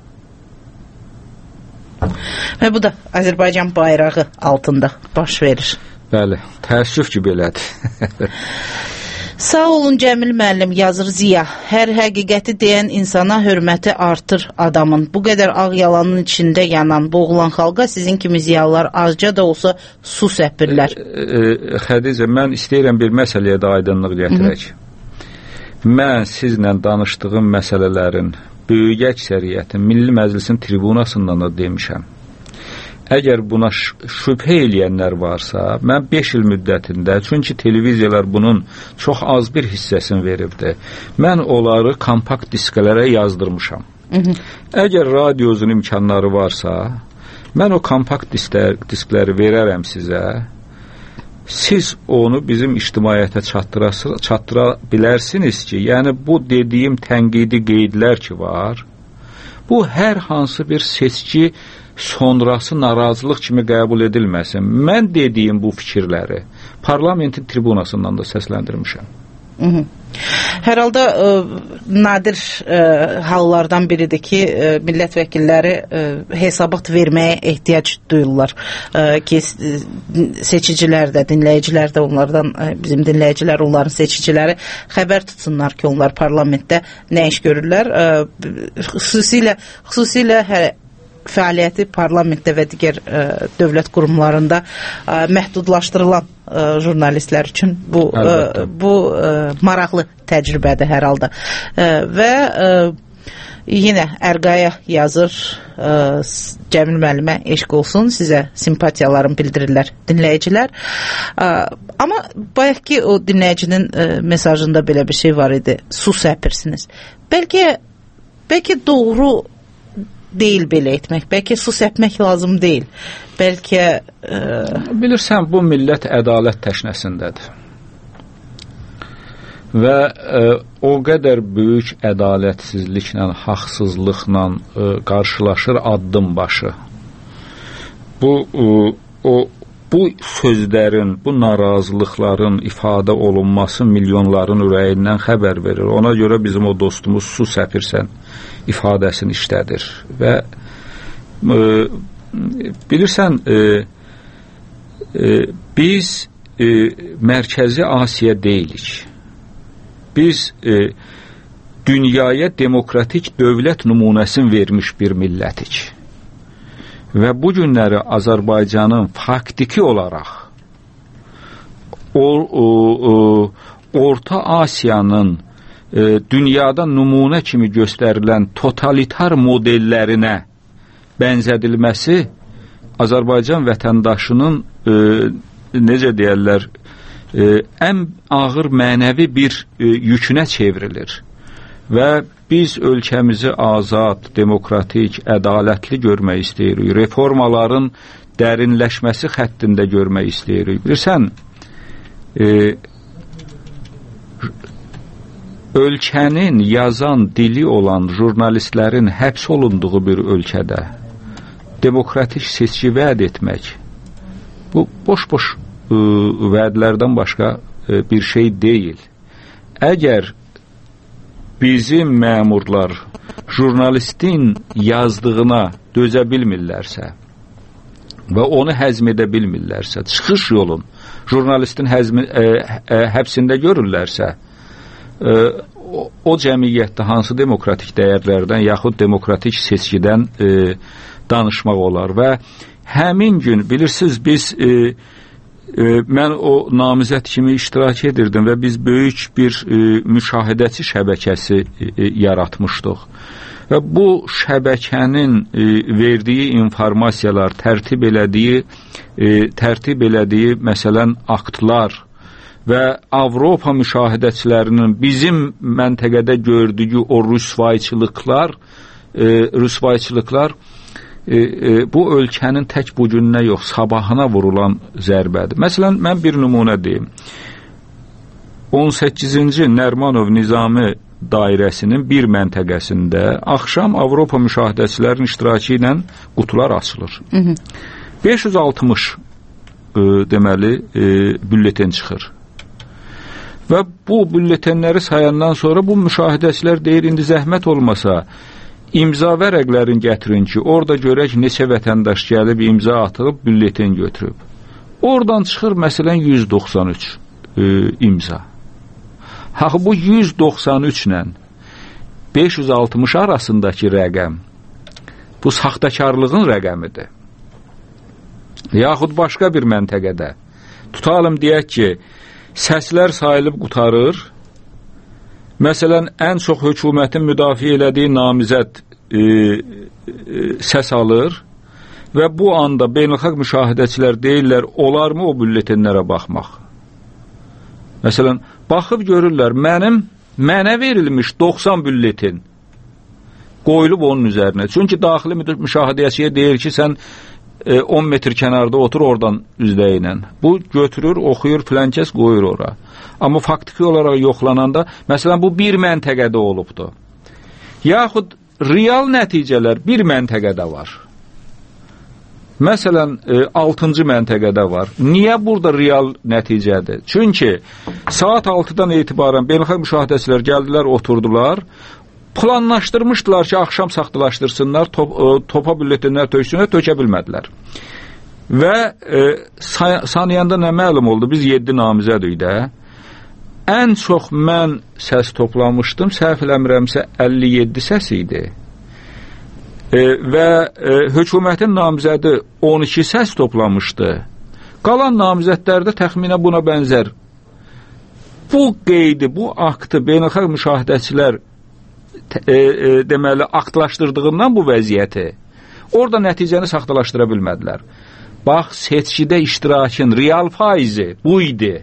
Və bu da Azərbaycan bayrağı altında baş verir. Bəli, təəssüf ki, belədir. Sağ olun Cəmil müəllim, yazır Ziya. Hər həqiqəti deyən insana hörməti artır adamın. Bu qədər ağ yalanın içində yanan, boğulan xalqa sizin kimi ziyalılar azca da olsa su səpirlər. E, e, Xədicə, mən istəyirəm bir məsələyə də aydınlıq gətirək. Hı-hı. Mən sizlə danışdığım məsələlərin böyük əksəriyyətin Milli Məclisin tribunasından da demişəm. Əgər buna şübhə eləyənlər varsa, mən beş il müddətində, çünki televiziyalar bunun çox az bir hissəsini veribdi, mən onları kompakt disklərə yazdırmışam. Hı -hı. Əgər radiozun imkanları varsa, mən o kompakt disklər, diskləri verərəm sizə, siz onu bizim ictimaiyyətə çatdıra, çatdıra bilərsiniz ki, yəni bu dediyim tənqidi qeydlər ki var, bu hər hansı bir seçki sonrası narazılıq kimi qəbul edilməsin. Mən dediyim bu fikirləri parlamentin tribunasından da səsləndirmişəm. Hı -hı. Hər halda ə, nadir ə, hallardan biridir ki, ə, millət vəkilləri ə, hesabat verməyə ehtiyac duyurlar ə, ki, seçicilər də, dinləyicilər də onlardan, ə, bizim dinləyicilər, onların seçiciləri xəbər tutsunlar ki, onlar parlamentdə nə iş görürlər. Ə, xüsusilə, xüsusilə hə, fəaliyyəti parlamentdə və digər ə, dövlət qurumlarında ə, məhdudlaşdırılan ə, jurnalistlər üçün bu ə, bu ə, maraqlı təcrübədir hər halda. Ə, və ə, yenə Ərqaya yazır, ə, Cəmil müəllimə eşq olsun, sizə simpatiyalarını bildirirlər dinləyicilər. Ə, amma bayaqki o dinləyicinin ə, mesajında belə bir şey var idi, su səpirsiniz. Bəlkə, bəlkə doğru deyil belə etmək. Bəlkə su səpmək lazım deyil. Bəlkə... E... Bilirsən, bu millət ədalət təşnəsindədir. Və e, o qədər böyük ədalətsizliklə, haqsızlıqla e, qarşılaşır addım başı. Bu, e, o, bu sözlərin, bu narazılıqların ifadə olunması milyonların ürəyindən xəbər verir. Ona görə bizim o dostumuz su səpirsən ifadəsini işlədir və e, bilirsən e, e, biz e, Mərkəzi Asiya deyilik. Biz e, dünyaya demokratik dövlət nümunəsini vermiş bir millətik. Və bu günləri Azərbaycanın faktiki olaraq o, o, o, Orta Asiyanın e, dünyada nümunə kimi göstərilən totalitar modellərinə bənzədilməsi Azərbaycan vətəndaşının e, necə deyərlər, e, ən ağır mənəvi bir e, yükünə çevrilir. Və biz ölkəmizi azad, demokratik, ədalətli görmək istəyirik. Reformaların dərinləşməsi xəttində görmək istəyirik. Bilirsən, e, ölkənin yazan dili olan jurnalistlərin həbs olunduğu bir ölkədə demokratik seçki vəd etmək, bu boş-boş e, vədlərdən başqa e, bir şey deyil. Əgər bizim məmurlar jurnalistin yazdığına dözə bilmirlərsə və onu həzm edə bilmirlərsə, çıxış yolun jurnalistin həzmi, ə, ə, həbsində görürlərsə, ə, o, o cəmiyyətdə hansı demokratik dəyərlərdən yaxud demokratik seçkidən ə, danışmaq olar və həmin gün bilirsiniz biz ə, E, mən o namizəd kimi iştirak edirdim və biz böyük bir e, müşahidəçi şəbəkəsi e, yaratmışdıq. Və bu şəbəkənin e, verdiyi informasiyalar, tərtib elədiyi, e, tərtib elədiyi məsələn aktlar və Avropa müşahidəçilərinin bizim məntəqədə gördüyü o rüsvayçılıqlar, e, rüsvayçılıqlar E, e, bu ölkənin tək bu gününə yox, sabahına vurulan zərbədir. Məsələn, mən bir nümunə deyim. on səkkizinci Nərimanov Nizami dairəsinin bir məntəqəsində axşam Avropa müşahidəçilərinin iştirakı ilə qutular açılır. Hı -hı. beş yüz altmış e, deməli e, bülletin çıxır. Və bu bülletenləri sayandan sonra bu müşahidəçilər deyir, indi zəhmət olmasa İmza vərəqlərini gətirin ki, orada görək neçə vətəndaş gəlib imza atıb, bülletin götürüb. Oradan çıxır məsələn yüz doxsan üç e, imza. Ha, bu yüz doxsan üç ilə beş yüz altmış arasındakı rəqəm bu saxtakarlığın rəqəmidir. Yaxud başqa bir məntəqədə tutalım deyək ki, səslər sayılıb qutarır. Məsələn, ən çox hökumətin müdafiə elədiyi namizəd e, e, səs alır və bu anda beynəlxalq müşahidəçilər deyirlər, olarmı o bülletenlərə baxmaq? Məsələn, baxıb görürlər, mənim, mənə verilmiş doxsan bülletin qoyulub onun üzərinə. Çünki daxili müşahidəçiyə deyir ki, sən e, on metr kənarda otur oradan üzləyinə. Bu götürür, oxuyur, filankəs qoyur ora. Amma faktiki olaraq yoxlananda, məsələn, bu bir məntəqədə olubdur. Yaxud real nəticələr bir məntəqədə var. Məsələn, altıncı məntəqədə var. Niyə burada real nəticədir? Çünki saat altıdan etibarən beynəlxalq müşahidəçilər gəldilər, oturdular, planlaşdırmışdılar ki, axşam saxtalaşdırsınlar, top, topa bülletenlər töksünlər, tökə bilmədilər. Və e, saniyanda nə məlum oldu? Biz yeddi namizədik də. Ən çox mən səs toplamışdım, səhv eləmirəmsə əlli yeddi səs idi. E, və e, hökumətin namizədi on iki səs toplamışdı. Qalan namizədlərdə təxminə buna bənzər. Bu qeydi, bu aktı beynəlxalq müşahidəçilər e, e, deməli aktlaşdırdığından bu vəziyyəti orada nəticəni saxtalaşdıra bilmədilər. Bax, seçkidə iştirakın real faizi bu idi.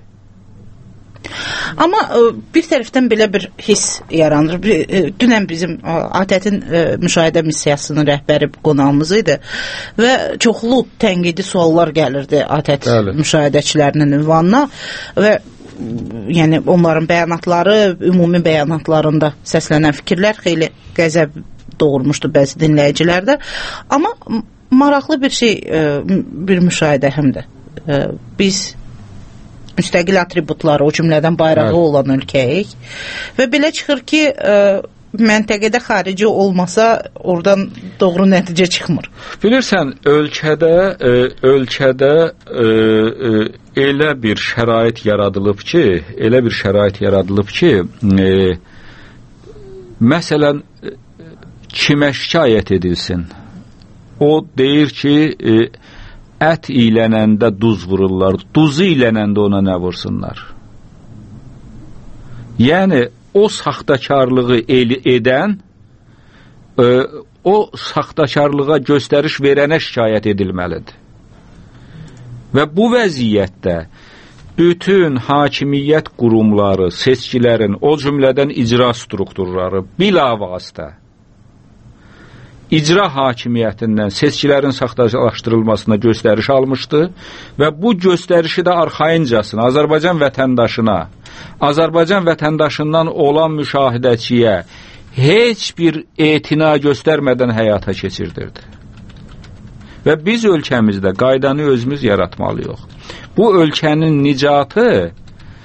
Amma bir tərəfdən belə bir hiss yaranır. Dünən bizim A T Ə-in müşahidə missiyasının rəhbəri qonağımız idi və çoxlu tənqidi suallar gəlirdi A T Ə müşahidəçilərinin ünvanına və yəni onların bəyanatları, ümumi bəyanatlarında səslənən fikirlər xeyli qəzəb doğurmuşdu bəzi dinləyicilərdə. Amma maraqlı bir şey, bir müşahidə həm də. Biz müstəqil atributları, o cümlədən bayrağı olan ölkəyik və belə çıxır ki, məntəqədə xarici olmasa oradan doğru nəticə çıxmır. Bilirsən, ölkədə ölkədə elə bir şərait yaradılıb ki, elə bir şərait yaradılıb ki, məsələn, kimə şikayət edilsin? O deyir ki, ət iylənəndə duz vururlar, duzu iylənəndə ona nə vursunlar? Yəni, o saxtakarlığı edən, e, o saxtakarlığa göstəriş verənə şikayət edilməlidir. Və bu vəziyyətdə bütün hakimiyyət qurumları, seçkilərin, o cümlədən icra strukturları bilavasitə icra hakimiyyətindən seçkilərin saxtalaşdırılmasına göstəriş almışdı və bu göstərişi də arxayıncasına Azərbaycan vətəndaşına, Azərbaycan vətəndaşından olan müşahidəçiyə heç bir etina göstərmədən həyata keçirdirdi. Və biz ölkəmizdə qaydanı özümüz yaratmalıyıq. Bu ölkənin nicatı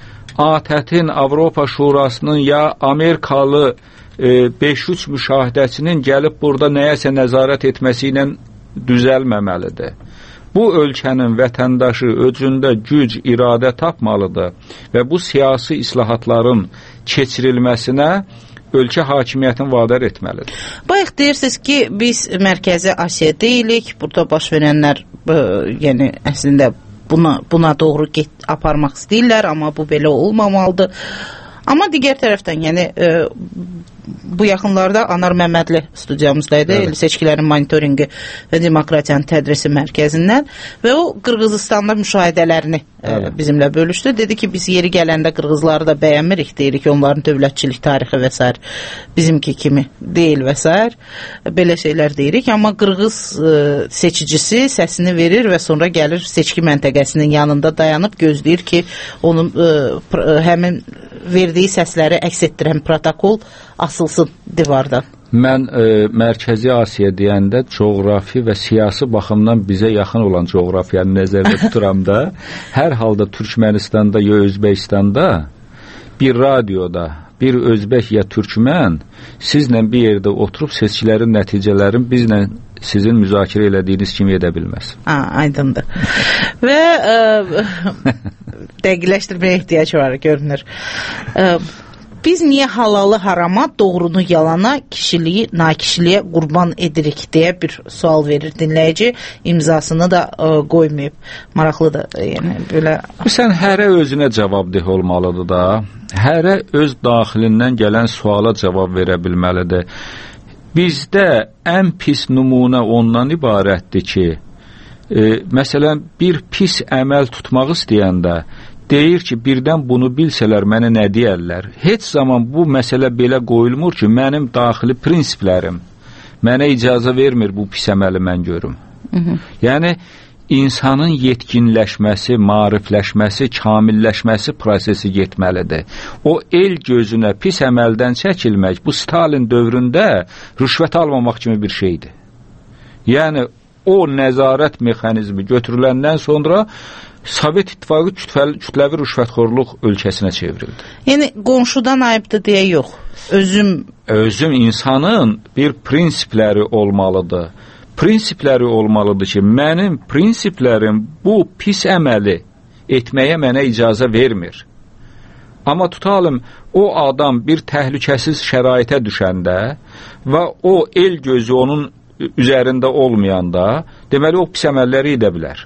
A T Ə-in, Avropa Şurasının ya Amerikalı beş üç müşahidəçinin gəlib burada nəyəsə nəzarət etməsi ilə düzəlməməlidir. Bu ölkənin vətəndaşı özündə güc, iradə tapmalıdır və bu siyasi islahatların keçirilməsinə ölkə hakimiyyətini vadar etməlidir. Bayaq deyirsiniz ki, biz Mərkəzi Asiya deyilik, burada baş verənlər ə, yəni əslində buna, buna doğru get, aparmaq istəyirlər, amma bu belə olmamalıdır. Amma digər tərəfdən, yəni ə, bu yaxınlarda Anar Məmmədli studiyamızdaydı, evet. Seçkilərin monitoringi və demokratiyanın tədrisi mərkəzindən və o Qırğızistanda müşahidələrini evet. ə, bizimlə bölüşdü. Dedi ki, biz yeri gələndə Qırğızları da bəyənmirik, deyirik ki, onların dövlətçilik tarixi və s. bizimki kimi deyil və s. Belə şeylər deyirik, amma Qırğız ə, seçicisi səsini verir və sonra gəlir seçki məntəqəsinin yanında dayanıb gözləyir ki, onun ə, həmin verdiyi səsləri əks etdirən protokol asılsın divardan. Mən e, Mərkəzi Asiya deyəndə coğrafi və siyasi baxımdan bizə yaxın olan coğrafiyanı nəzərdə tuturam da, hər halda Türkmənistanda ya Özbəkistanda bir radioda bir özbək ya türkmən sizlə bir yerdə oturub seçkilərin nəticələrini bizlə sizin müzakirə elədiyiniz kimi edə bilməz. Ha, aydındır. Və e, dəqiqləşdirməyə ehtiyac var, görünür. E, Biz niyə halalı harama, doğrunu yalana, kişiliyi nakişiliyə qurban edirik deyə bir sual verir dinləyici. İmzasını da ə, qoymayıb. Maraqlıdır. Yəni, belə... Sən hərə özünə cavabdeh olmalıdır da. Hərə öz daxilindən gələn suala cavab verə bilməlidir. Bizdə ən pis nümunə ondan ibarətdir ki, e, məsələn, bir pis əməl tutmaq istəyəndə deyir ki, birdən bunu bilsələr mənə nə deyərlər? Heç zaman bu məsələ belə qoyulmur ki, mənim daxili prinsiplərim mənə icazə vermir bu pis əməli mən görüm. Hı -hı. Yəni, insanın yetkinləşməsi, maarifləşməsi, kamilləşməsi prosesi getməlidir. O el gözünə pis əməldən çəkilmək, bu Stalin dövründə rüşvət almamaq kimi bir şeydir. Yəni, o nəzarət mexanizmi götürüləndən sonra Sovet İttifaqı kütləvi, kütləvi rüşvətxorluq ölkəsinə çevrildi. Yəni, qonşudan ayıbdır deyə yox. Özüm... Özüm insanın bir prinsipləri olmalıdır. Prinsipləri olmalıdır ki, mənim prinsiplərim bu pis əməli etməyə mənə icazə vermir. Amma tutalım, o adam bir təhlükəsiz şəraitə düşəndə və o el gözü onun üzərində olmayanda, deməli, o pis əməlləri edə bilər.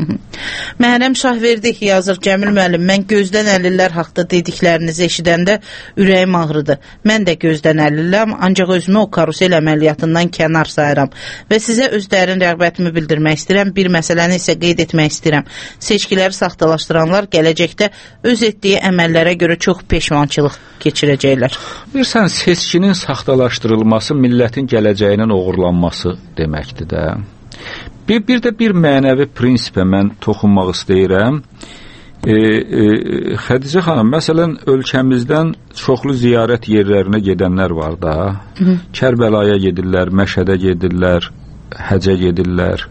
Məhrəm Şahverdi yazır, Cəmil müəllim, mən gözdən əlillər haqda dediklərinizi eşidəndə ürəyim ağrıdı. Mən də gözdən əlilləm, ancaq özümü o karusel əməliyyatından kənar sayıram və sizə öz dərin rəğbətimi bildirmək istəyirəm. Bir məsələni isə qeyd etmək istəyirəm. Seçkiləri saxtalaşdıranlar gələcəkdə öz etdiyi əməllərə görə çox peşmançılıq keçirəcəklər. Bilirsən, seçkinin saxtalaşdırılması millətin gələcəyinin oğurlanması deməkdir də. Bir, bir də bir mənəvi prinsipə mən toxunmaq istəyirəm. E, e, Xədicə xanım, məsələn, ölkəmizdən çoxlu ziyarət yerlərinə gedənlər var da. Hı -hı. Kərbəlaya gedirlər, Məşədə gedirlər, Həcə gedirlər.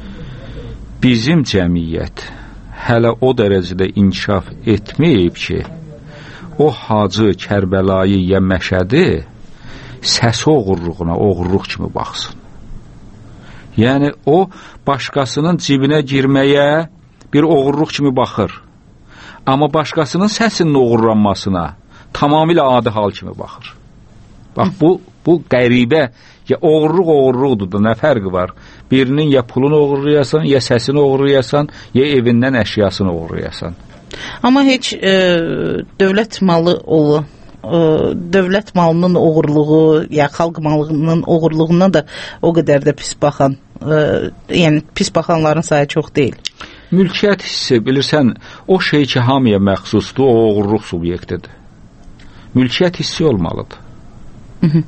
Bizim cəmiyyət hələ o dərəcədə inkişaf etməyib ki, o hacı, Kərbəlayı ya Məşədi səsi oğurluğuna oğurluq kimi baxsın. Yəni, o, başqasının cibinə girməyə bir oğurluq kimi baxır. Amma başqasının səsinin oğurlanmasına tamamilə adi hal kimi baxır. Bax, bu, bu qəribə, ya oğurluq oğurluqdur da, nə fərqi var? Birinin ya pulunu oğurlayasan, ya səsini oğurlayasan, ya evindən əşyasını oğurlayasan. Amma heç e, dövlət malı olur. Dövlət malının uğurluğu, ya xalq malının uğurluğuna da o qədər də pis baxan, e, yəni pis baxanların sayı çox deyil. mülkiyyət hissi, bilirsən, o şey ki, hamıya məxsusdur, o oğurluq subyektidir. Mülkiyyət hissi olmalıdır. Hı -hı.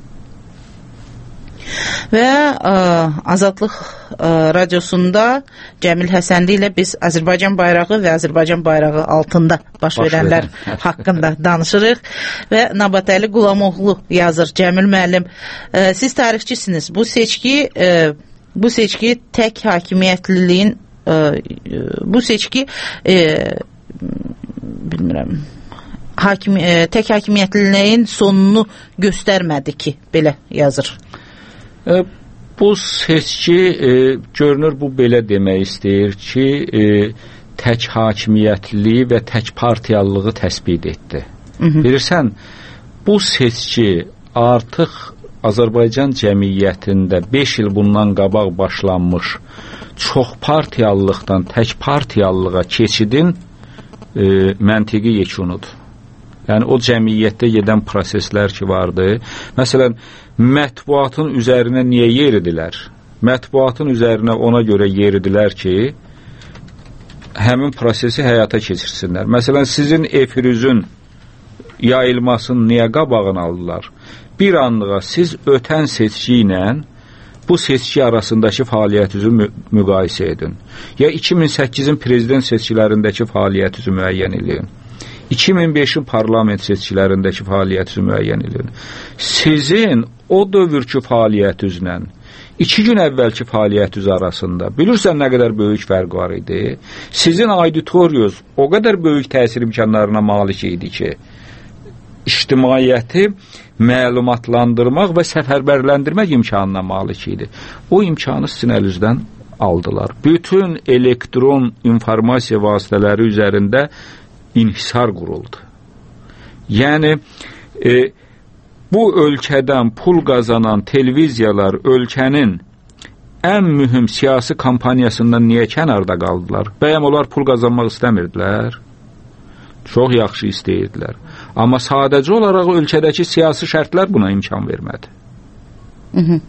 Və ə, Azadlıq ə, radiosunda Cəmil Həsənli ilə biz Azərbaycan bayrağı və Azərbaycan bayrağı altında baş verənlər haqqında danışırıq və Nabatəli Qulamoğlu yazır. Cəmil müəllim, ə, siz tarixçisiniz. Bu seçki ə, bu seçki tək hakimiyyətliliyin ə, bu seçki ə, bilmirəm hakim, ə, tək hakimiyyətliliyin sonunu göstərmədi ki, belə yazır. Bu seçki e, görünür bu belə demək istəyir ki, e, tək hakimiyyətli və tək partiyalılığı təsbit etdi. Hı -hı. Bilirsən, bu seçki artıq Azərbaycan cəmiyyətində beş il bundan qabaq başlanmış çox partiyalılıqdan tək partiyalılığa keçidin e, məntiqi yekunudur. Yəni o cəmiyyətdə gedən proseslər ki vardı. Məsələn, mətbuatın üzərinə niyə yeridilər? Mətbuatın üzərinə ona görə yeridilər ki, həmin prosesi həyata keçirsinlər. Məsələn, sizin efirinizin yayılmasını niyə qabağını aldılar? Bir anlığa siz ötən seçki ilə bu seçki arasındakı fəaliyyətinizi mü müqayisə edin. Ya iki min səkkizin prezident seçkilərindəki fəaliyyətinizi müəyyən edin. iki min beşin parlament seçkilərindəki fəaliyyətinizi müəyyən edin. Sizin o dövrkü fəaliyyətinizlə iki gün əvvəlki fəaliyyətiniz arasında bilirsən nə qədər böyük fərq var idi? Sizin auditoriyunuz o qədər böyük təsir imkanlarına malik idi ki, ictimaiyyəti məlumatlandırmaq və səfərbərləndirmək imkanına malik idi. O imkanı sizin əlinizdən aldılar. Bütün elektron informasiya vasitələri üzərində inhisar quruldu. Yəni, e, bu ölkədən pul qazanan televiziyalar ölkənin ən mühüm siyasi kampaniyasından niyə kənarda qaldılar? Bəyəm onlar pul qazanmaq istəmirdilər? Çox yaxşı istəyirdilər. Amma sadəcə olaraq ölkədəki siyasi şərtlər buna imkan vermədi. Hı -hı.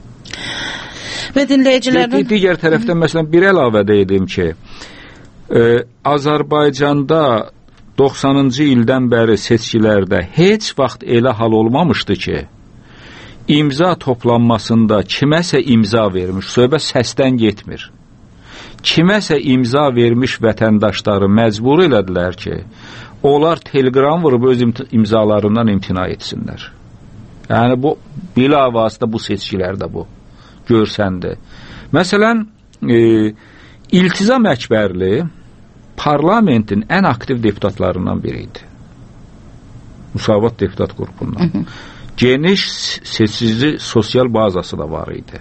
Və dinləyicilərin... Digər tərəfdən, məsələn, bir əlavə edim ki, e, Azərbaycanda doxsanıncı ildən bəri seçkilərdə heç vaxt elə hal olmamışdı ki, imza toplanmasında kiməsə imza vermiş, söhbət səsdən getmir. Kiməsə imza vermiş vətəndaşları məcbur elədilər ki, onlar telegram vurub öz imzalarından imtina etsinlər. Yəni, bu bilavasitə bu seçkilərdə bu görsəndi. Məsələn, e, İltizam Əkbərli parlamentin ən aktiv deputatlarından biri idi. Müsavat deputat qrupundan. Hı -hı. Geniş seçici sosial bazası da var idi.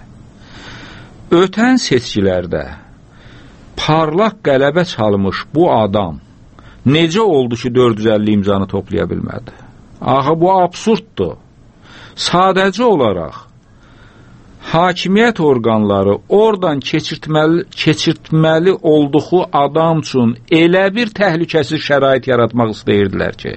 Ötən seçkilərdə parlaq qələbə çalmış bu adam necə oldu ki, dörd yüz əlli imzanı toplaya bilmədi? Axı, bu absurddur. Sadəcə olaraq hakimiyyət orqanları oradan keçirtməli, keçirtməli olduğu adam üçün elə bir təhlükəsiz şərait yaratmaq istəyirdilər ki,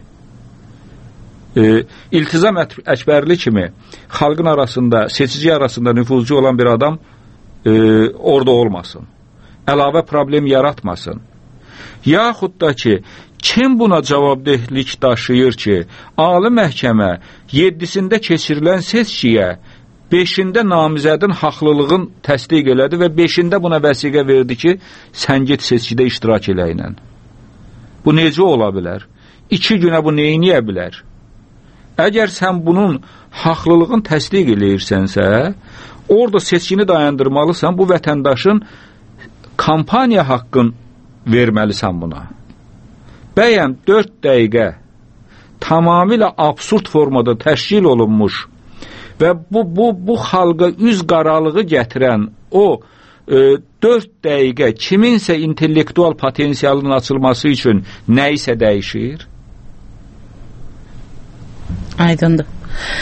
e, İltizam Əkbərli kimi xalqın arasında, seçici arasında nüfuzcu olan bir adam e, orada olmasın. Əlavə problem yaratmasın. Yaxud da ki, kim buna cavabdehlik daşıyır ki, Ali Məhkəmə yeddisində keçirilən seçkiyə beşində namizədin haqlılığın təsdiq elədi və beşində buna vəsiqə verdi ki, sən get seçkidə iştirak eləyinən. Bu necə ola bilər? İki günə bu neyniyə bilər? Əgər sən bunun haqlılığın təsdiq eləyirsənsə, orada seçkini dayandırmalısan, bu vətəndaşın kampaniya haqqın verməlisən buna. Bəyəm dörd dəqiqə tamamilə absurd formada təşkil olunmuş və bu, bu, bu xalqa üz qaralığı gətirən o e, dörd dəqiqə kiminsə intellektual potensialının açılması üçün nə isə dəyişir? Aydındır.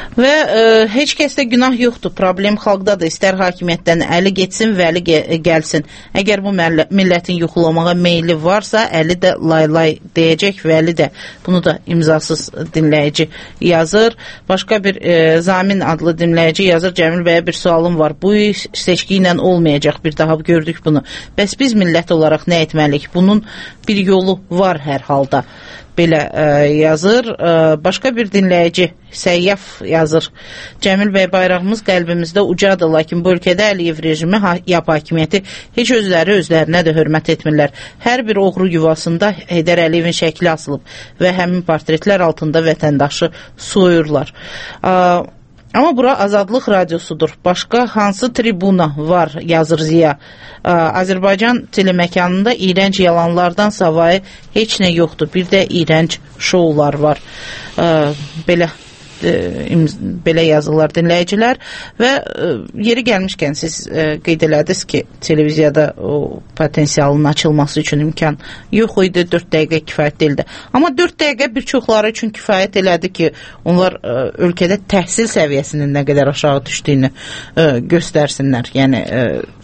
Və e, heç kəsdə günah yoxdur. Problem xalqdadır. İstər hakimiyyətdən əli getsin, vəli ge gəlsin. Əgər bu millətin yuxulamağa meyli varsa, əli də lay-lay deyəcək, vəli də. Bunu da imzasız dinləyici yazır. Başqa bir e, Zamin adlı dinləyici yazır. Cəmil bəyə bir sualım var. Bu seçki ilə olmayacaq. Bir daha gördük bunu. Bəs biz millət olaraq nə etməliyik? Bunun bir yolu var hər halda. Belə ə, yazır. Ə, başqa bir dinləyici Səyyaf yazır. Cəmil bəy, bayrağımız qəlbimizdə ucadır, lakin bu ölkədə Əliyev rejimi, ha yap hakimiyyəti heç özləri özlərinə də hörmət etmirlər. Hər bir oğru yuvasında Heydər Əliyevin şəkli asılıb və həmin portretlər altında vətəndaşı soyurlar. Ə, Amma bura Azadlıq radiosudur. Başqa hansı tribuna var, yazır Ziya. Ə, Azərbaycan teleməkanında iyrənc yalanlardan savayı heç nə yoxdur. Bir də iyrənc şoular var. Ə, belə e, belə yazırlar dinləyicilər və e, yeri gəlmişkən siz e, qeyd elədiniz ki, televiziyada o potensialın açılması üçün imkan yox idi, dörd dəqiqə kifayət deyildi. Amma dörd dəqiqə bir çoxları üçün kifayət elədi ki, onlar e, ölkədə təhsil səviyyəsinin nə qədər aşağı düşdüyünü e, göstərsinlər. Yəni e,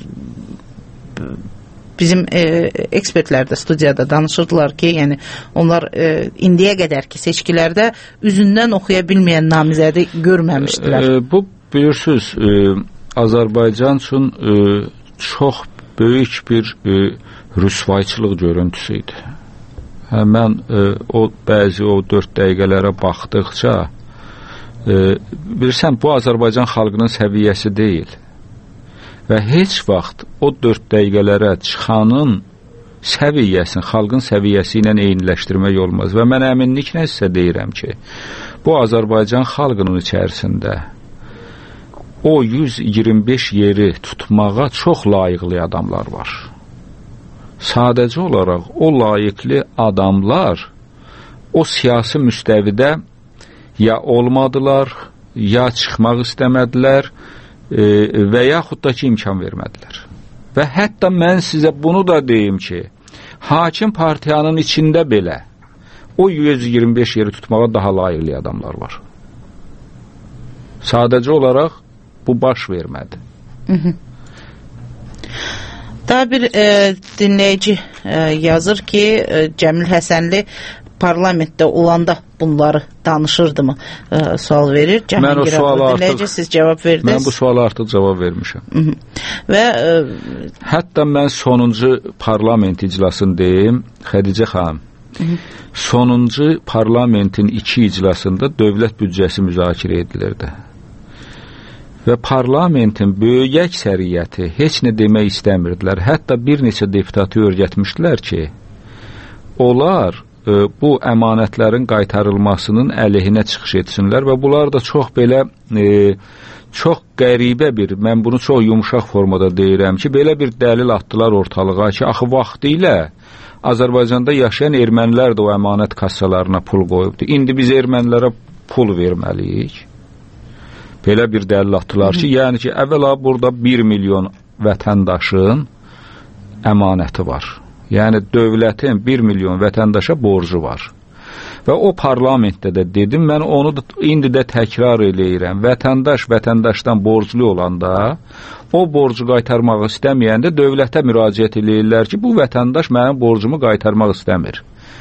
bizim e, ekspertlər də studiyada danışırdılar ki, yəni onlar e, indiyə qədər ki seçkilərdə üzündən oxuya bilməyən namizədi görməmişdilər. E, bu bilirsiniz, e, Azərbaycan üçün e, çox böyük bir e, rüsvayçılıq görüntüsü idi. Hə, mən e, o bəzi o dörd dəqiqələrə baxdıqca e, bilirsən, bu Azərbaycan xalqının səviyyəsi deyil. Və heç vaxt o dörd dəqiqələrə çıxanın səviyyəsini, xalqın səviyyəsi ilə eyniləşdirmək olmaz. Və mən əminliklə sizə deyirəm ki, bu Azərbaycan xalqının içərisində o yüz iyirmi beş yeri tutmağa çox layiqli adamlar var. Sadəcə olaraq o layiqli adamlar o siyasi müstəvidə ya olmadılar, ya çıxmaq istəmədilər, E, və yaxud da ki, imkan vermədilər. Və hətta mən sizə bunu da deyim ki, hakim partiyanın içində belə o yüz iyirmi beş yeri tutmağa daha layiqli adamlar var. Sadəcə olaraq bu baş vermədi. Hı -hı. Daha bir e, dinləyici e, yazır ki, e, Cəmil Həsənli parlamentdə olanda bunları danışırdı mı? E, sual verir. Mən o suala artıq, siz cavab verdiniz. Mən bu suala artıq cavab vermişəm. Hı -hı. Və e, hətta mən sonuncu parlament iclasını deyim, Xədicə xanım. Hı -hı. Sonuncu parlamentin iki iclasında dövlət büdcəsi müzakirə edilirdi. Və parlamentin böyük əksəriyyəti heç nə demək istəmirdilər. Hətta bir neçə deputatı öyrətmişdilər ki, onlar bu əmanətlərin qaytarılmasının əleyhinə çıxış etsinlər və bunlar da çox belə e, çox qəribə bir, mən bunu çox yumuşaq formada deyirəm ki, belə bir dəlil atdılar ortalığa ki, axı vaxtı ilə Azərbaycanda yaşayan ermənilər də o əmanət kassalarına pul qoyubdu. İndi biz ermənilərə pul verməliyik. Belə bir dəlil atdılar ki, yəni ki, əvvəla burada bir milyon vətəndaşın əmanəti var. Yəni dövlətin bir milyon vətəndaşa borcu var. Və o parlamentdə də dedim, mən onu da, indi də təkrar eləyirəm. Vətəndaş vətəndaşdan borclu olanda, o borcu qaytarmaq istəməyəndə dövlətə müraciət eləyirlər ki, bu vətəndaş mənim borcumu qaytarmaq istəmir.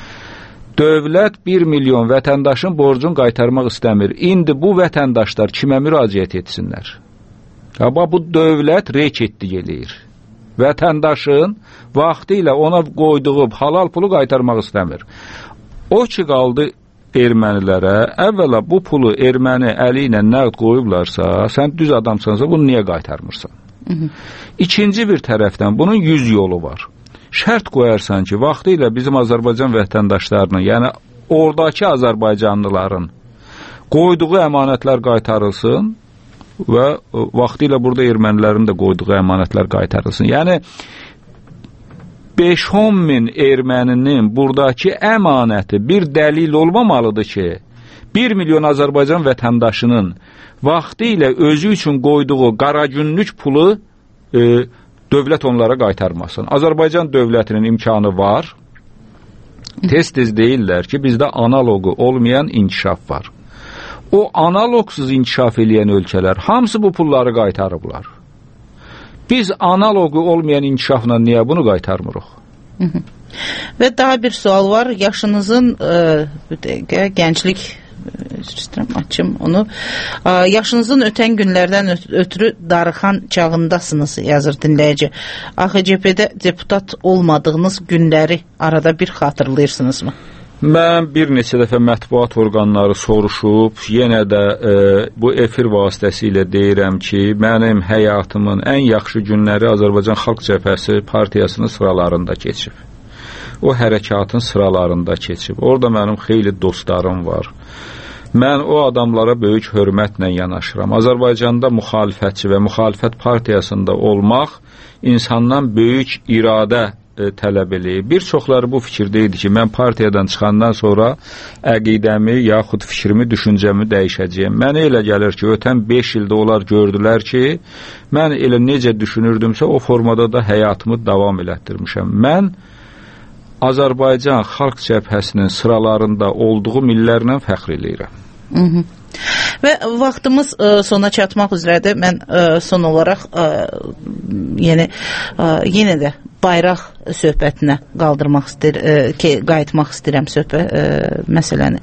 Dövlət bir milyon vətəndaşın borcunu qaytarmaq istəmir. İndi bu vətəndaşlar kimə müraciət etsinlər? Amma bu dövlət reketlik eləyir. Vətəndaşın vaxtı ilə ona qoyduğu halal pulu qaytarmaq istəmir. O ki, qaldı ermənilərə, əvvəla bu pulu erməni əli ilə nəqd qoyublarsa, sən düz adamsansa, bunu niyə qaytarmırsan? Hı -hı. İkinci bir tərəfdən bunun yüz yolu var. Şərt qoyarsan ki, vaxtı ilə bizim Azərbaycan vətəndaşlarının, yəni oradakı Azərbaycanlıların qoyduğu əmanətlər qaytarılsın və vaxtı ilə burada ermənilərin də qoyduğu əmanətlər qaytarılsın. Yəni beş on min erməninin buradakı əmanəti bir dəlil olmamalıdır ki, bir milyon Azərbaycan vətəndaşının vaxtı ilə özü üçün qoyduğu qara günlük pulu e, dövlət onlara qaytarmasın. Azərbaycan dövlətinin imkanı var. Tez-tez deyirlər ki, bizdə analogu olmayan inkişaf var. o analogsuz inkişaf edən ölkələr hamısı bu pulları qaytarıblar. Biz analogu olmayan inkişafla niyə bunu qaytarmırıq? Hı -hı. Və daha bir sual var. Yaşınızın e, dəqiqə, gənclik istəyirəm açım onu. E, yaşınızın ötən günlərdən ötürü darıxan çağındasınız, yazır dinləyici. A X C P-də deputat olmadığınız günləri arada bir xatırlayırsınızmı? Mən bir neçə dəfə mətbuat orqanları soruşub, yenə də e, bu efir vasitəsilə deyirəm ki, mənim həyatımın ən yaxşı günləri Azərbaycan Xalq Cəbhəsi partiyasının sıralarında keçib. O hərəkatın sıralarında keçib. Orada mənim xeyli dostlarım var. Mən o adamlara böyük hörmətlə yanaşıram. Azərbaycanda müxalifətçi və müxalifət partiyasında olmaq insandan böyük iradə e, tələb eləyir. Bir çoxları bu fikirdə idi ki, mən partiyadan çıxandan sonra əqidəmi, yaxud fikrimi, düşüncəmi dəyişəcəyəm. Mənə elə gəlir ki, ötən beş ildə onlar gördülər ki, mən elə necə düşünürdümsə, o formada da həyatımı davam elətdirmişəm. Mən Azərbaycan Xalq Cəbhəsinin sıralarında olduğum illərlə fəxr eləyirəm. Hı -hı. Və vaxtımız ə, sona çatmaq üzrədir. Mən ə, son olaraq ə, yəni ə, yenə də bayraq söhbətinə qaldırmaq istəyir, ə, ki, qayıtmaq istəyirəm söhbət ə, məsələni.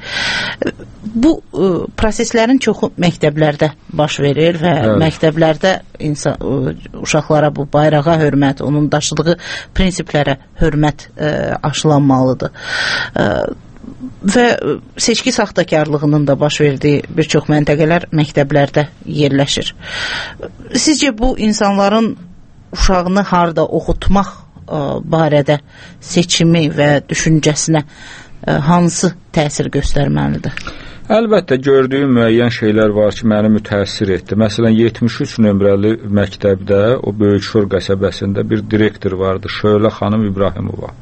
Bu ə, proseslərin çoxu məktəblərdə baş verir və evet. Məktəblərdə insan ə, uşaqlara bu bayrağa hörmət, onun daşıdığı prinsiplərə hörmət ə, aşılanmalıdır. Ə, və seçki saxtakarlığının da baş verdiyi bir çox məntəqələr məktəblərdə yerləşir. Sizcə bu insanların uşağını harda oxutmaq ə, barədə seçimi və düşüncəsinə ə, hansı təsir göstərməlidir? Əlbəttə gördüyüm müəyyən şeylər var ki, məni mütəəssir etdi. Məsələn, yetmiş üç nömrəli məktəbdə, o Böyükşor qəsəbəsində bir direktor vardı, Şölə xanım İbrahimova.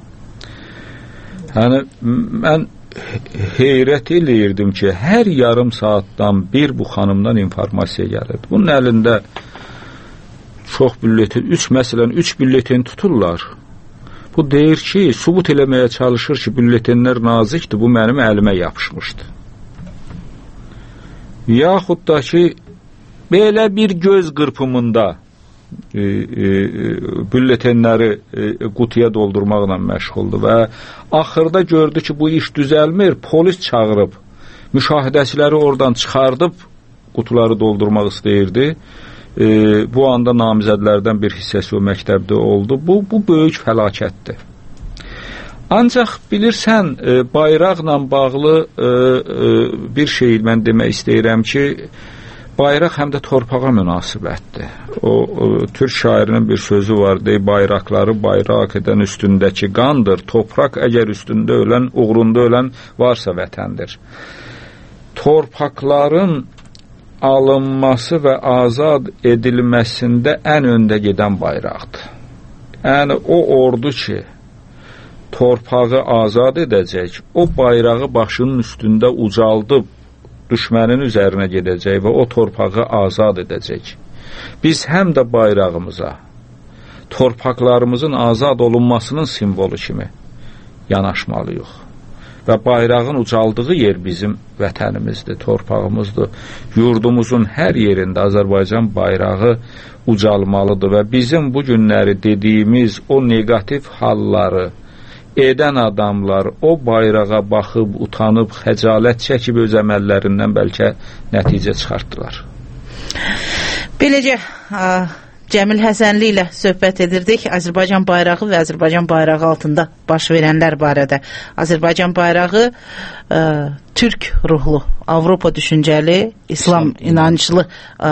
Yəni, mən heyrət eləyirdim ki, hər yarım saatdan bir bu xanımdan informasiya gəlirdi. Bunun əlində çox bülletin, üç məsələn, üç bülletin tuturlar. Bu deyir ki, subut eləməyə çalışır ki, bülletinlər nazikdir, bu mənim əlimə yapışmışdı. Yaxud da ki, belə bir göz qırpımında E, e, bülletenləri e, qutuya doldurmaqla məşğuldur və axırda gördü ki, bu iş düzəlmir, polis çağırıb, müşahidəçiləri oradan çıxardıb qutuları doldurmaq istəyirdi. E, bu anda namizədlərdən bir hissəsi o məktəbdə oldu. Bu, bu böyük fəlakətdir. Ancaq bilirsən, e, bayraqla bağlı e, e, bir şey mən demək istəyirəm ki, bayraq həm də torpağa münasibətdir. O, o Türk şairinin bir sözü var, deyir, bayraqları bayraq edən üstündəki qandır, toprak əgər üstündə ölən, uğrunda ölən varsa vətəndir. Torpaqların alınması və azad edilməsində ən öndə gedən bayraqdır. Yəni, o ordu ki, torpağı azad edəcək, o bayrağı başının üstündə ucaldıb, düşmənin üzərinə gedəcək və o torpağı azad edəcək. Biz həm də bayrağımıza, torpaqlarımızın azad olunmasının simvolu kimi yanaşmalıyıq. Və bayrağın ucaldığı yer bizim vətənimizdir, torpağımızdır. Yurdumuzun hər yerində Azərbaycan bayrağı ucalmalıdır və bizim bu günləri dediyimiz o negativ halları edən adamlar o bayrağa baxıb, utanıb, xəcalət çəkib öz əməllərindən bəlkə nəticə çıxartdılar. Beləcə, ə, Cəmil Həsənli ilə söhbət edirdik. Azərbaycan bayrağı və Azərbaycan bayrağı altında baş verənlər barədə. Azərbaycan bayrağı ə, türk ruhlu, Avropa düşüncəli, İslam inanclı, ə,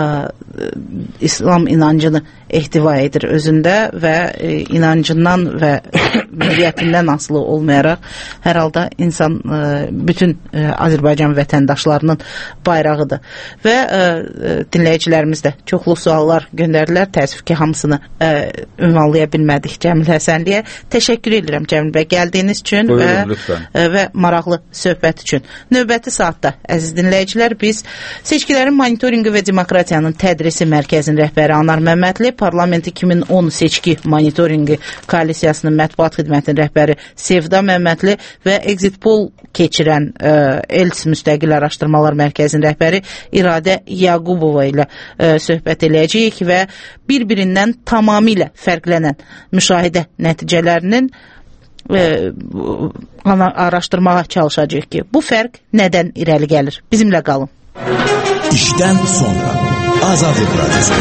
İslam inancını ehtiva edir özündə və e, inancından və milliyyətindən asılı olmayaraq hər halda insan e, bütün e, Azərbaycan vətəndaşlarının bayrağıdır. Və e, dinləyicilərimiz də çoxlu suallar göndərdilər. Təəssüf ki, hamısını e, ünvanlaya bilmədik Cəmil Həsənliyə. Təşəkkür edirəm Cəmil Cəmil bəy, gəldiyiniz üçün Buyurun, və, və maraqlı söhbət üçün. Növbəti saatda, əziz dinləyicilər, biz seçkilərin monitorinqi və demokratiyanın tədrisi mərkəzinin rəhbəri Anar Məmmədli, Parlament iki min on seçki monitorinqi koalisiyasının mətbuat xidmətinin rəhbəri Sevda Məmmədli və Exit Poll keçirən ə, ELTS Müstəqil Araşdırmalar Mərkəzinin rəhbəri İradə Yaqubova ilə ə, söhbət eləyəcəyik və bir-birindən tamamilə fərqlənən müşahidə nəticələrinin e, araşdırmağa çalışacağıq ki, bu fərq nədən irəli gəlir? Bizimlə qalın. İşdən sonra Azadlıq Radyosu.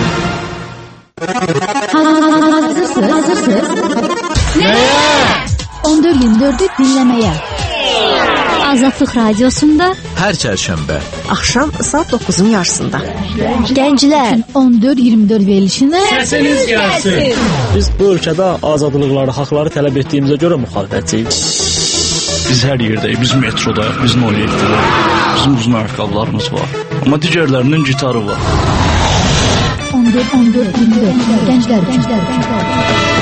Hazırsınız? Hazırsınız? Nəyə? on dörd iyirmi dördü dinləməyə. Azadlıq Radiosunda hər çərşənbə axşam saat doqquzun yarısında. Gənclər on dörd iyirmi dörd verilişinə səsiniz gəlsin. Biz bu ölkədə azadlıqları, haqları tələb etdiyimizə görə müxalifətçiyik. Biz hər yerdəyik, biz metrodayıq, biz nol yeddidir. Bizim uzun ayaqqabılarımız var. Amma digərlərinin gitarı var. on dörd on dörd iyirmi dörd Gənclər, gənclər, gənclər.